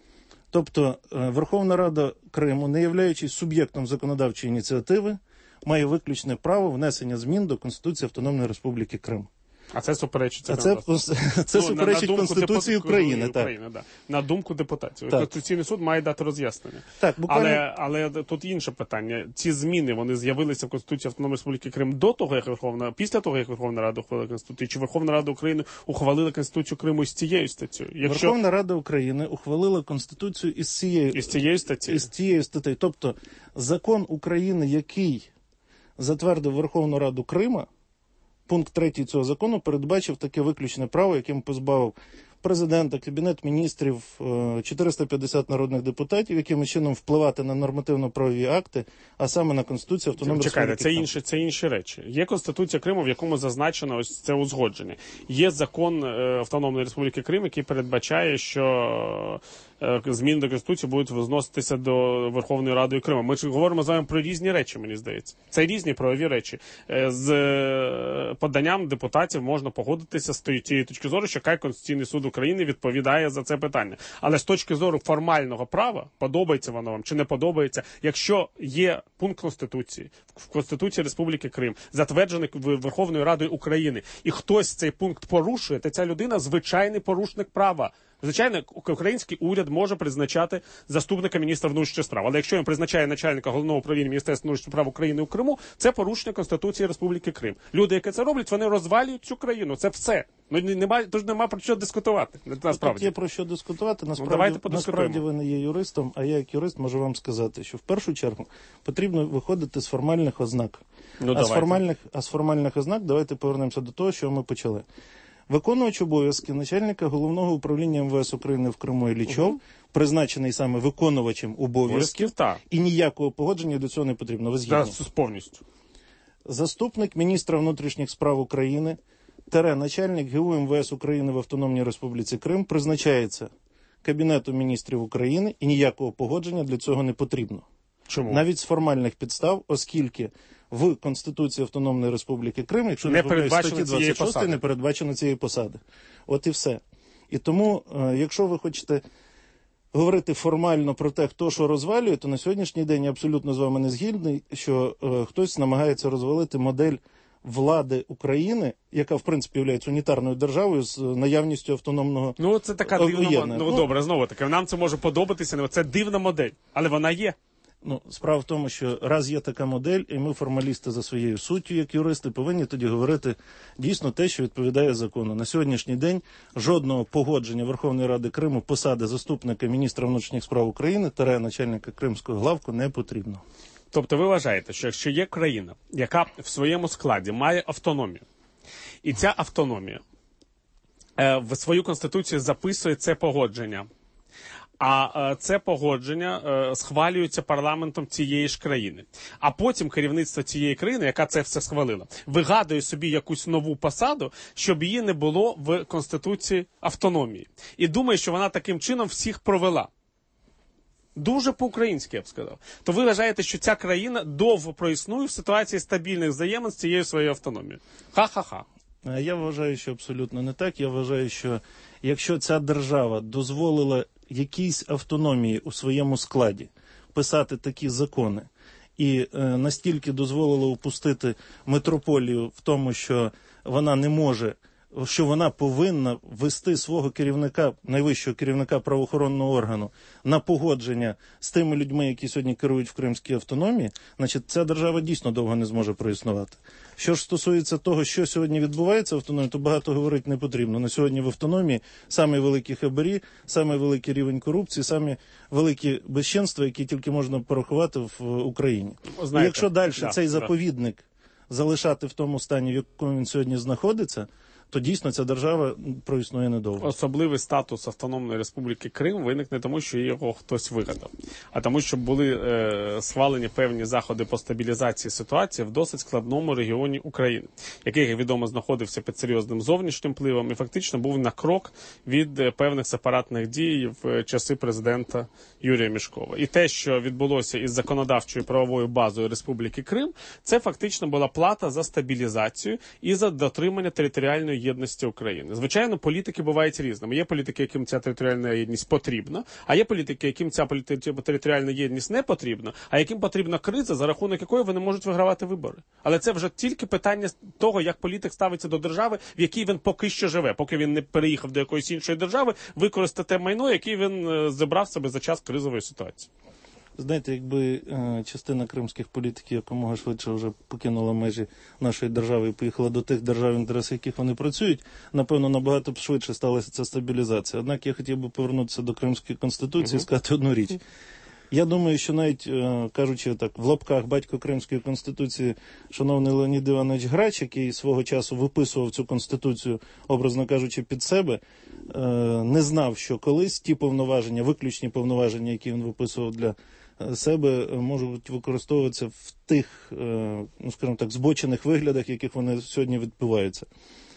Тобто е, Верховна Рада Криму, не являючись суб'єктом законодавчої ініціативи, має виключне право внесення змін до Конституції Автономної Республіки Крим. А це суперечить а це, це ну, суперечить на, на Конституції депут... України. України так. Да. На думку депутатів. Так. Конституційний суд має дати роз'яснення. Так, буквально... але, але тут інше питання. Ці зміни, вони з'явилися в Конституції Автономної Республіки Крим до того, як Верховна, після того, як Верховна Рада ухвалила Конституцію, чи Верховна Рада України ухвалила Конституцію Криму з цією статтею? Якщо... Верховна Рада України ухвалила Конституцію із цією, із цією статтею. Із цією статтею. Тобто закон України, який затвердив Верховну Раду Крима, пункт третій цього закону передбачив таке виключне право, яким позбавив президента, Кабінет міністрів, чотириста п'ятдесят народних депутатів, яким чином впливати на нормативно-правові акти, а саме на Конституцію Автономної Республіки Крим. Чекайте, це інші, це інші речі. Є Конституція Криму, в якому зазначено ось це узгодження. Є закон Автономної Республіки Крим, який передбачає, що зміни до Конституції будуть виноситися до Верховної Ради Криму. Ми ж говоримо з вами про різні речі, мені здається. Це різні правові речі. З поданням депутатів можна погодитися з тієї точки зору, що хай Конституційний суд України відповідає за це питання. Але з точки зору формального права, подобається воно вам чи не подобається, якщо є пункт Конституції, в Конституції Республіки Крим, затверджений Верховною Радою України, і хтось цей пункт порушує, то ця людина звичайний порушник права. Звичайно, український уряд може призначати заступника міністра внутрішніх справ, але якщо він призначає начальника головного управління Міністерства внутрішніх справ України у Криму, це порушення Конституції Республіки Крим. Люди, які це роблять, вони розвалюють цю країну. Це все. Ну немає, тож немає про що дискутувати. Насправді. Тут є про що дискутувати. Насправді, ну, насправді ви не є юристом, а я як юрист можу вам сказати, що в першу чергу потрібно виходити з формальних ознак. Ну, а, з формальних, а з формальних ознак давайте повернемося до того, що ми почали. Виконувач обов'язки начальника Головного управління М В С України в Криму Іллічов, угу. призначений саме виконувачем обов'язків, і ніякого погодження до цього не потрібно. Ви згідні? Да, повністю. Заступник міністра внутрішніх справ України, тере начальник Г У М В С України в Автономній Республіці Крим призначається Кабінетом міністрів України, і ніякого погодження для цього не потрібно. Чому? Навіть з формальних підстав, оскільки в Конституції Автономної Республіки Крим, якщо не помиляюсь, статті двадцять шість, не передбачено цієї посади. От і все. І тому, якщо ви хочете говорити формально про те, хто що розвалює, то на сьогоднішній день я абсолютно з вами не згідний, що е, хтось намагається розвалити модель влади України, яка, в принципі, є унітарною державою з наявністю автономного Ну, це така дивна модель. Ну, ну, добре, знову таки, нам це може подобатися, це дивна модель, але вона є. Ну, справа в тому, що раз є така модель, і ми, формалісти за своєю суттю, як юристи, повинні тоді говорити дійсно те, що відповідає закону. На сьогоднішній день жодного погодження Верховної Ради Криму посади заступника міністра внутрішніх справ України та начальника Кримського главку не потрібно. Тобто ви вважаєте, що якщо є країна, яка в своєму складі має автономію, і ця автономія е, в свою конституцію записує це погодження, А е, це погодження е, схвалюється парламентом цієї ж країни. А потім керівництво цієї країни, яка це все схвалила, вигадує собі якусь нову посаду, щоб її не було в Конституції автономії. І думає, що вона таким чином всіх провела. Дуже по-українськи, я б сказав. То ви вважаєте, що ця країна довго проіснує в ситуації стабільних взаємин з цією своєю автономією? Ха-ха-ха. Я вважаю, що абсолютно не так. Я вважаю, що якщо ця держава дозволила якійсь автономії у своєму складі писати такі закони і е, настільки дозволила упустити митрополію в тому, що вона не може, що вона повинна вести свого керівника, найвищого керівника правоохоронного органу на погодження з тими людьми, які сьогодні керують в Кримській автономії, значить ця держава дійсно довго не зможе проіснувати. Що ж стосується того, що сьогодні відбувається в автономії, то багато говорити не потрібно. На сьогодні в автономії самі великі хабарі, самий великий рівень корупції, самі великі безчинства, які тільки можна порахувати в Україні. Знаєте, і якщо далі да, цей да. заповідник залишати в тому стані, в якому він сьогодні знаходиться, то дійсно ця держава проіснує недовго. Особливий статус Автономної Республіки Крим виникне тому, що його хтось вигадав. А тому, що були е, схвалені певні заходи по стабілізації ситуації в досить складному регіоні України, який, як відомо, знаходився під серйозним зовнішнім впливом і фактично був на крок від е, певних сепаратних дій в е, часи президента Юрія Мішкова. І те, що відбулося із законодавчою правовою базою Республіки Крим, це фактично була плата за стабілізацію і за дотримання територіальної єдності України. Звичайно, політики бувають різними. Є політики, яким ця територіальна єдність потрібна, а є політики, яким ця територіальна єдність не потрібна, а яким потрібна криза, за рахунок якої вони можуть вигравати вибори. Але це вже тільки питання того, як політик ставиться до держави, в якій він поки що живе, поки він не переїхав до якоїсь іншої держави, використати майно, яке він забрав себе за час кризової ситуації. Знаєте, якби е, частина кримських політиків якомога швидше вже покинула межі нашої держави і поїхала до тих держав, інтереси яких вони працюють, напевно, набагато б швидше сталася ця стабілізація. Однак я хотів би повернутися до Кримської конституції і сказати одну річ. Я думаю, що навіть, е, кажучи так, в лапках батько Кримської конституції, шановний Леонід Іванович Грач, який свого часу виписував цю конституцію, образно кажучи, під себе, е, не знав, що колись ті повноваження, виключні повноваження, які він виписував для себе, можуть використовуватися в тих, ну скажімо так, збочених виглядах, яких вони сьогодні відбуваються.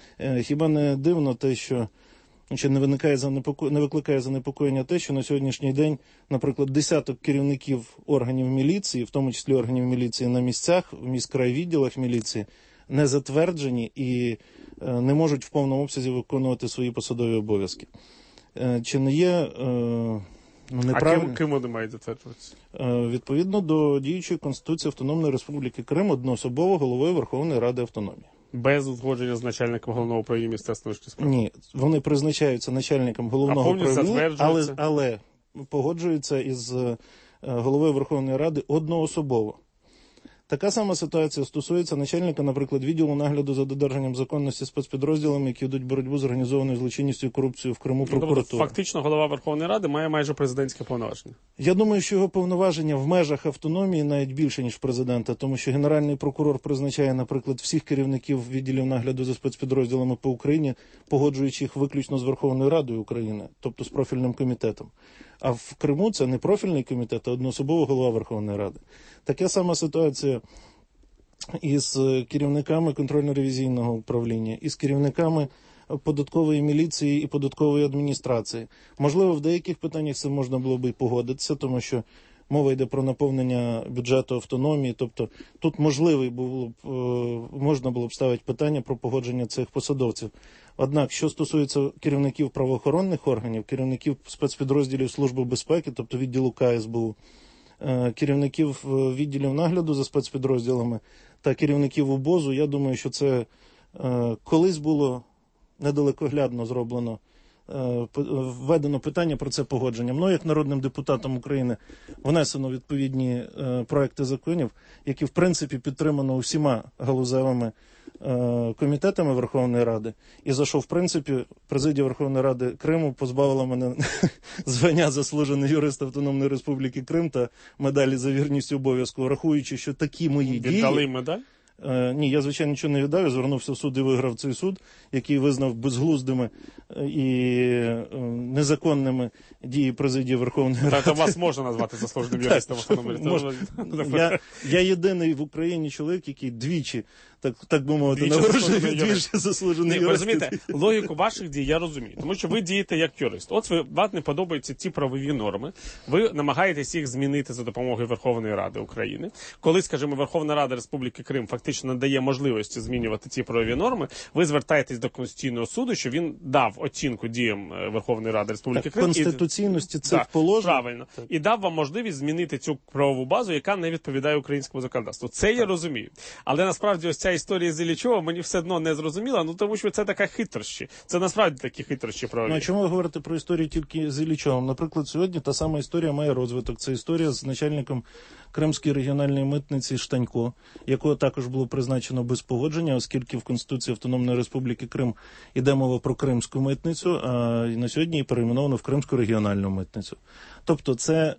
Хіба не дивно те, що чи не виникає занепоко... не викликає занепокоєння те, що на сьогоднішній день, наприклад, десяток керівників органів міліції, в тому числі органів міліції на місцях, в міськрайвідділах міліції, не затверджені і не можуть в повному обсязі виконувати свої посадові обов'язки. Чи не є... Ну, а ким, ким вони мають затверджуватися? Відповідно до діючої Конституції Автономної Республіки Крим одноособово головою Верховної Ради Автономії. Без узгодження з начальником головного управління Міністерства внутрішніх справ? Ні, вони призначаються начальником головного управління, але, але погоджуються із головою Верховної Ради одноособово. Така сама ситуація стосується начальника, наприклад, відділу нагляду за додержанням законності спецпідрозділами, які ведуть боротьбу з організованою злочинністю і корупцією в Криму, прокуратура. Фактично голова Верховної Ради має майже президентське повноваження. Я думаю, що його повноваження в межах автономії навіть більше, ніж президента, тому що Генеральний прокурор призначає, наприклад, всіх керівників відділів нагляду за спецпідрозділами по Україні, погоджуючи їх виключно з Верховною Радою України, тобто з профільним комітетом. А в Криму це не профільний комітет, а одноособово голова Верховної Ради. Така сама ситуація із керівниками контрольно-ревізійного управління, із керівниками податкової міліції і податкової адміністрації. Можливо, в деяких питаннях це можна було б і погодитися, тому що мова йде про наповнення бюджету автономії, тобто тут можливий було б, можна було б ставити питання про погодження цих посадовців. Однак, що стосується керівників правоохоронних органів, керівників спецпідрозділів Служби безпеки, тобто відділу Ка Ес Бе У, керівників відділів нагляду за спецпідрозділами та керівників УБОЗу, я думаю, що це колись було недалекоглядно зроблено, введено питання про це погодження. Мною, як народним депутатом України, внесено відповідні е, проекти законів, які, в принципі, підтримано усіма галузевими е, комітетами Верховної Ради. І за що, в принципі, президія Верховної Ради Криму позбавила мене звання заслужений юрист Автономної Республіки Крим та медалі за вірність обов'язку, рахуючи, що такі мої дії... Віддали медаль? Е, ні, я, звичайно, нічого не віддав, я звернувся в суд і виграв цей суд, який визнав безглуздими і е, незаконними дії президії Верховної Ради. Та вас можна назвати заслуженим юристом. я, я єдиний в Україні чоловік, який двічі, так, так би мовити, нагороджений, двічі заслужений юрист. Розумієте, логіку ваших дій я розумію, тому що ви дієте як юрист. От ви, вам не подобаються ці правові норми, ви намагаєтесь їх змінити за допомогою Верховної Ради України. Коли, скажімо, Верховна Рада Республіки Крим фактично надає можливості змінювати ці правові норми, ви звертаєтесь до Конституційного суду, що він дав оцінку діям Верховної Ради Республіки так, Крим. Конституційності цих так, положень. Правильно. Так. І дав вам можливість змінити цю правову базу, яка не відповідає українському законодавству. Це так. Я розумію. Але насправді ось ця історія з Іллічова мені все одно не зрозуміла, ну тому що це така хитрощі. Це насправді такі хитрощі правові. Ну, а чому ви говорите про історію тільки з Іллічовим? Наприклад, сьогодні та сама історія має розвиток. Це історія з начальником Кримської регіональної митниці Штанько, якого також було призначено без погодження, оскільки в Конституції Автономної Республіки Крим йде мова про Кримську митницю, а на сьогодні її перейменовано в Кримську регіональну митницю. Тобто це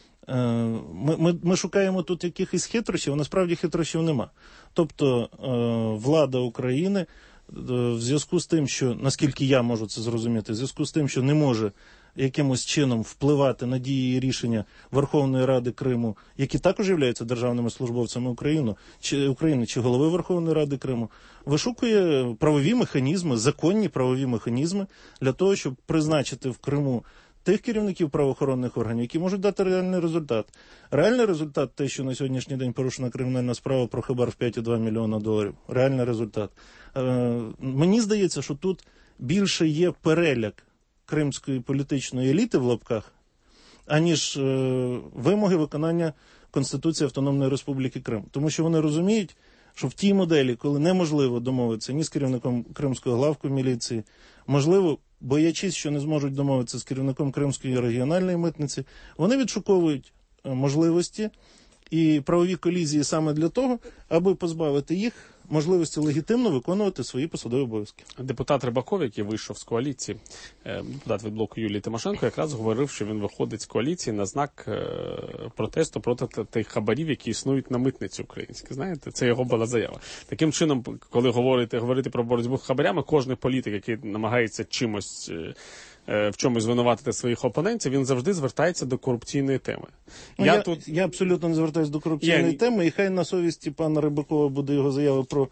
Ми, ми, ми шукаємо тут якихось хитрощів, а насправді хитрощів нема. Тобто влада України в зв'язку з тим, що, наскільки я можу це зрозуміти, в зв'язку з тим, що не може якимось чином впливати на дії і рішення Верховної Ради Криму, які також являються державними службовцями України, чи, України, чи голови Верховної Ради Криму, вишукує правові механізми, законні правові механізми для того, щоб призначити в Криму тих керівників правоохоронних органів, які можуть дати реальний результат. Реальний результат – те, що на сьогоднішній день порушена кримінальна справа про хабар в п'ять цілих дві мільйона доларів. Реальний результат. Е, мені здається, що тут більше є переляк кримської політичної еліти в лапках, аніж е, вимоги виконання Конституції Автономної Республіки Крим. Тому що вони розуміють, що в тій моделі, коли неможливо домовитися ні з керівником Кримського главку міліції, можливо, боячись, що не зможуть домовитися з керівником Кримської регіональної митниці, вони відшуковують можливості і правові колізії саме для того, аби позбавити їх можливості легітимно виконувати свої посадові обов'язки. Депутат Рибаков, який вийшов з коаліції, депутат від блоку Юлії Тимошенко, якраз говорив, що він виходить з коаліції на знак протесту проти тих хабарів, які існують на митниці українській. Знаєте, це його була заява. Таким чином, коли говорити, говорити про боротьбу з хабарями, кожен політик, який намагається чимось в чомусь звинуватити своїх опонентів, він завжди звертається до корупційної теми. Ну, я, я, тут... я абсолютно не звертаюся до корупційної я... теми, і хай на совісті пана Рибакова буде його заява про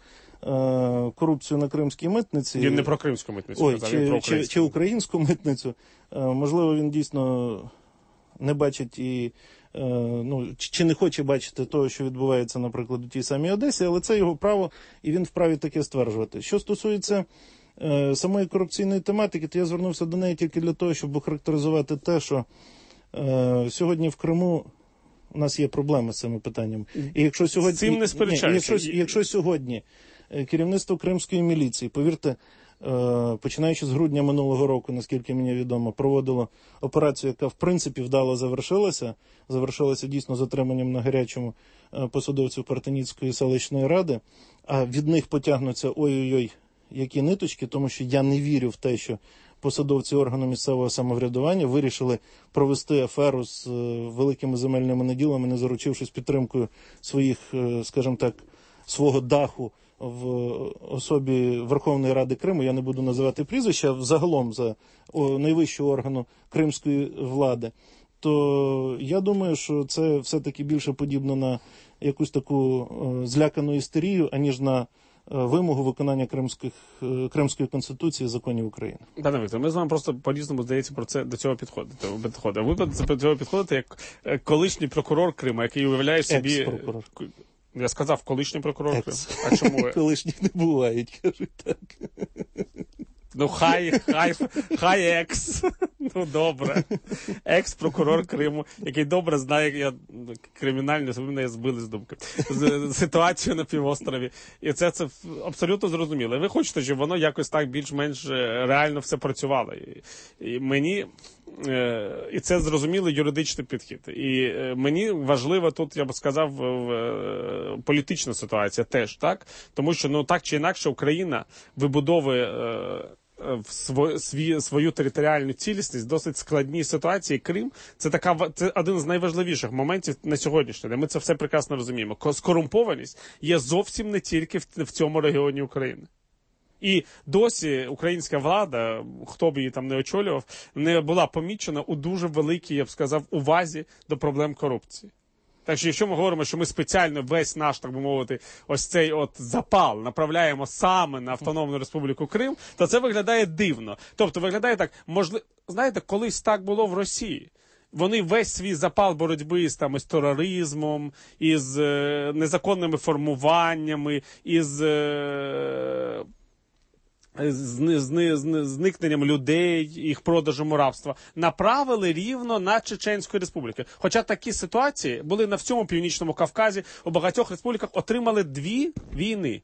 е, корупцію на кримській митниці. Він не про кримську митницю. Ой, казав, чи, він про чи, чи українську митницю. Е, можливо, він дійсно не бачить і е, ну, чи не хоче бачити того, що відбувається, наприклад, у тій самій Одесі, але це його право, і він вправі таке стверджувати. Що стосується самої корупційної тематики, то я звернувся до неї тільки для того, щоб охарактеризувати те, що е, сьогодні в Криму у нас є проблеми з цими питаннями. І якщо сьогодні, з цим не сперечаюся. Якщо, якщо сьогодні керівництво кримської міліції, повірте, е, починаючи з грудня минулого року, наскільки мені відомо, проводило операцію, яка в принципі вдало завершилася, завершилася дійсно затриманням на гарячому е, посадовців Партеніцької селищної ради, а від них потягнуться ой-ой-ой, які ниточки, тому що я не вірю в те, що посадовці органу місцевого самоврядування вирішили провести аферу з е, великими земельними наділами, не заручившись підтримкою своїх, е, скажімо так, свого даху в особі Верховної Ради Криму. Я не буду називати прізвища, загалом за о, найвищого органу кримської влади. То я думаю, що це все-таки більше подібно на якусь таку е, злякану істерію, аніж на вимогу виконання Кримських, Кримської Конституції і законів України. Пане Віктор, ми з вами просто по-різному, здається, про це, до цього підходите. А ви до цього підходите як колишній прокурор Криму, який уявляє собі... Екс-прокурор. Я сказав, колишній прокурор Криму. А чому? Колишніх не бувають, кажуть так. Ну, хай, хай, хай екс. Ну, добре. Екс-прокурор Криму, який добре знає, я кримінальну, ви мене збили з думки, ситуацію на півострові. І це, це абсолютно зрозуміло. І ви хочете, щоб воно якось так більш-менш реально все працювало. І, і мені... І це зрозумілий юридичний підхід. І мені важлива тут, я б сказав, політична ситуація теж, так? Тому що, ну, так чи інакше, Україна вибудовує в свою, свій, свою територіальну цілісність в досить складній ситуації. Крим – це така це один з найважливіших моментів на сьогоднішній день. Ми це все прекрасно розуміємо. Скорумпованість є зовсім не тільки в, в цьому регіоні України. І досі українська влада, хто б її там не очолював, не була помічена у дуже великій, я б сказав, увазі до проблем корупції. Так що, якщо ми говоримо, що ми спеціально весь наш, так би мовити, ось цей от запал направляємо саме на Автономну Республіку Крим, то це виглядає дивно. Тобто, виглядає так, можливо, знаєте, колись так було в Росії. Вони весь свій запал боротьби з, там, із тероризмом, із е, незаконними формуваннями, із... Е, З, з, з зникненням людей, їх продажем у рабства, направили рівно на Чеченську республіку. Хоча такі ситуації були на всьому Північному Кавказі, у багатьох республіках отримали дві війни.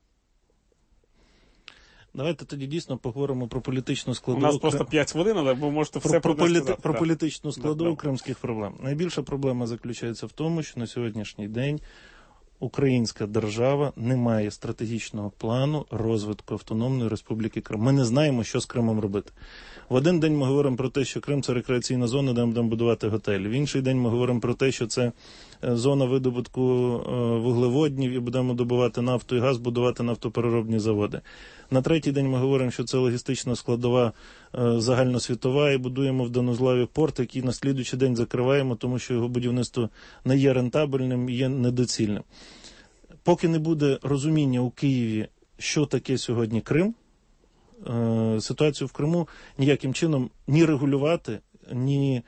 Давайте тоді дійсно поговоримо про політичну складову. У нас просто п'ять хвилин, але ви можете про, все про, про, політи, сказати, про да. політичну складову да, кримських проблем. Найбільша проблема заключається в тому, що на сьогоднішній день українська держава не має стратегічного плану розвитку Автономної Республіки Крим. Ми не знаємо, що з Кримом робити. В один день ми говоримо про те, що Крим – це рекреаційна зона, де ми будемо будувати готелі. В інший день ми говоримо про те, що це зона видобутку вуглеводнів і будемо добувати нафту і газ, будувати нафтопереробні заводи. На третій день ми говоримо, що це логістична складова загальносвітова і будуємо в Данузлаві порт, який на слідуючий день закриваємо, тому що його будівництво не є рентабельним і є недоцільним. Поки не буде розуміння у Києві, що таке сьогодні Крим, ситуацію в Криму ніяким чином ні регулювати, ні,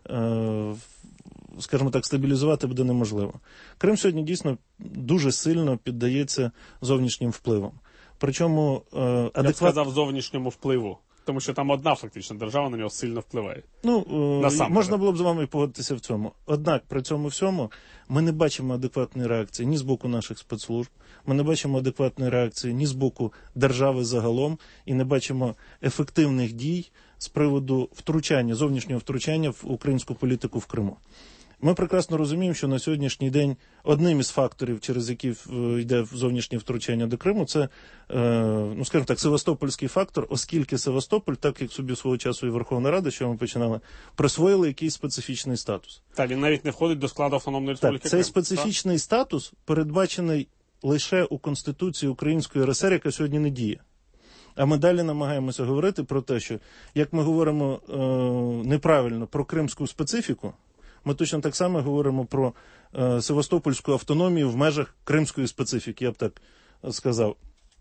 скажімо так, стабілізувати буде неможливо. Крим сьогодні дійсно дуже сильно піддається зовнішнім впливам. Причому адекват... Я б сказав зовнішньому впливу, тому що там одна фактично держава на нього сильно впливає. Ну, можна було б з вами погодитися в цьому. Однак при цьому всьому ми не бачимо адекватної реакції ні з боку наших спецслужб, ми не бачимо адекватної реакції ні з боку держави загалом і не бачимо ефективних дій з приводу втручання, зовнішнього втручання в українську політику в Криму. Ми прекрасно розуміємо, що на сьогоднішній день одним із факторів, через які йде зовнішнє втручання до Криму, це, ну, скажімо так, севастопольський фактор, оскільки Севастополь, так як собі свого часу і Верховна Рада, що ми починали, присвоїли якийсь специфічний статус. Так, він навіть не входить до складу Автономної Республіки так, цей Крим. специфічний так? статус передбачений лише у Конституції Української РСР, яка сьогодні не діє. А ми далі намагаємося говорити про те, що, як ми говоримо е, неправильно про кримську специфіку, ми точно так само говоримо про е, Севастопольську автономію в межах кримської специфіки, я б так сказав.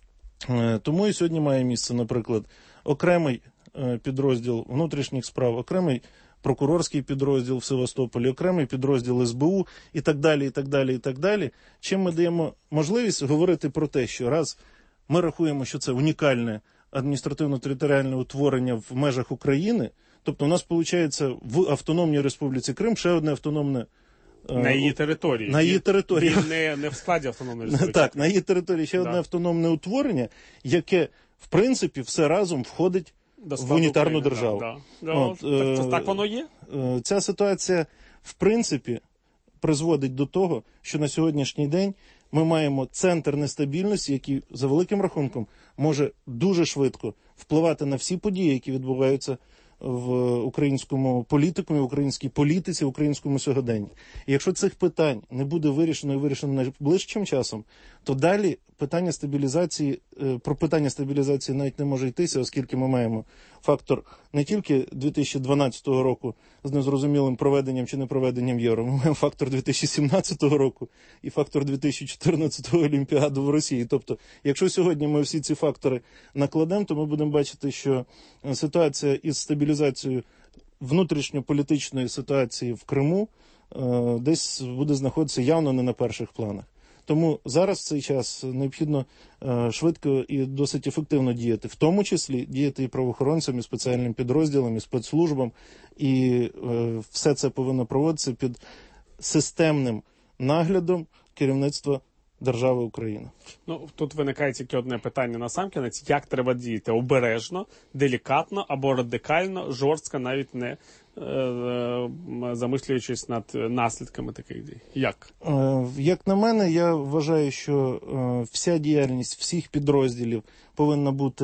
Е, тому і сьогодні має місце, наприклад, окремий е, підрозділ внутрішніх справ, окремий прокурорський підрозділ в Севастополі, окремий підрозділ ес бе у і так далі, і так далі, і так далі. Чим ми даємо можливість говорити про те, що раз ми рахуємо, що це унікальне адміністративно-територіальне утворення в межах України, тобто у нас, виходить, в Автономній Республіці Крим ще одне автономне... На її території. На її території. Він не, не в складі Автономної Республіки. Так, на її території ще да. одне автономне утворення, яке, в принципі, все разом входить в унітарну України, державу. Да, да. От, так, так, так воно є? Ця ситуація, в принципі, призводить до того, що на сьогоднішній день ми маємо центр нестабільності, який, за великим рахунком, може дуже швидко впливати на всі події, які відбуваються в українському політикумі, в українській політиці, в українському сьогоденні. І якщо цих питань не буде вирішено і вирішено найближчим часом, то далі питання стабілізації, про питання стабілізації навіть не може йтися, оскільки ми маємо фактор не тільки дві тисячі дванадцятого року з незрозумілим проведенням чи непроведенням євро, ми маємо фактор дві тисячі сімнадцятого року і фактор дві тисячі чотирнадцятого Олімпіаду в Росії. Тобто, якщо сьогодні ми всі ці фактори накладемо, то ми будемо бачити, що ситуація із стабілізацією внутрішньополітичної ситуації в Криму е, десь буде знаходитися явно не на перших планах. Тому зараз в цей час необхідно е, швидко і досить ефективно діяти, в тому числі діяти і правоохоронцям, і спеціальним підрозділам, і спецслужбам, і е, все це повинно проводитися під системним наглядом керівництва держави Україна. Ну, тут виникає тільки одне питання насамкінець. Як треба діяти? Обережно, делікатно або радикально, жорстко, навіть не е, е, замислюючись над наслідками таких дій? Як? Е, як на мене, я вважаю, що е, вся діяльність всіх підрозділів повинна бути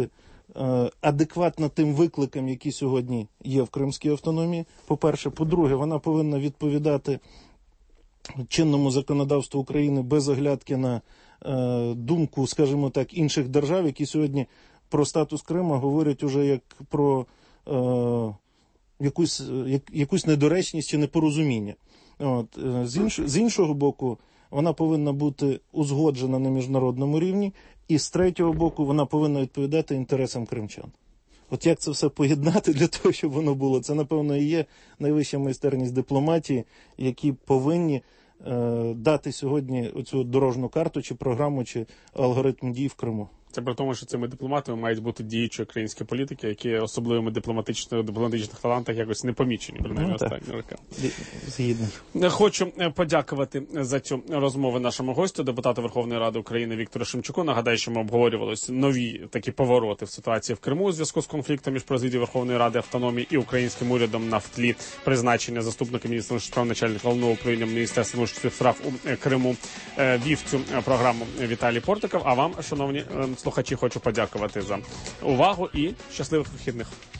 адекватна тим викликам, які сьогодні є в Кримській автономії, по-перше. По-друге, вона повинна відповідати чинному законодавству України без оглядки на е, думку, скажімо так, інших держав, які сьогодні про статус Криму говорять уже як про е, якусь, як, якусь недоречність чи непорозуміння. От, е, з, інш, з іншого боку, вона повинна бути узгоджена на міжнародному рівні, і з третього боку вона повинна відповідати інтересам кримчан. От як це все поєднати для того, щоб воно було? Це, напевно, і є найвища майстерність дипломатії, які повинні е, дати сьогодні оцю дорожню карту, чи програму, чи алгоритм дій в Криму. Це при тому, що цими дипломатами мають бути діючі українські політики, які особливими дипломатичних дипломатичних талантах якось не помічені, принаймні, ну, останні роки. Згідно. Хочу подякувати за цю розмову нашому гостю, депутату Верховної Ради України Віктору Шемчуку. Нагадаю, що ми обговорювали нові такі повороти в ситуації в Криму у зв'язку з конфліктом між президією Верховної Ради Автономії і українським урядом на тлі призначення заступника міністра внутрішніх справ начальника головного управління Міністерства внутрішніх справ у Криму. Вів цю програму Віталій Портиков. А вам, шановні слухачі, хочу подякувати за увагу і щасливих вихідних.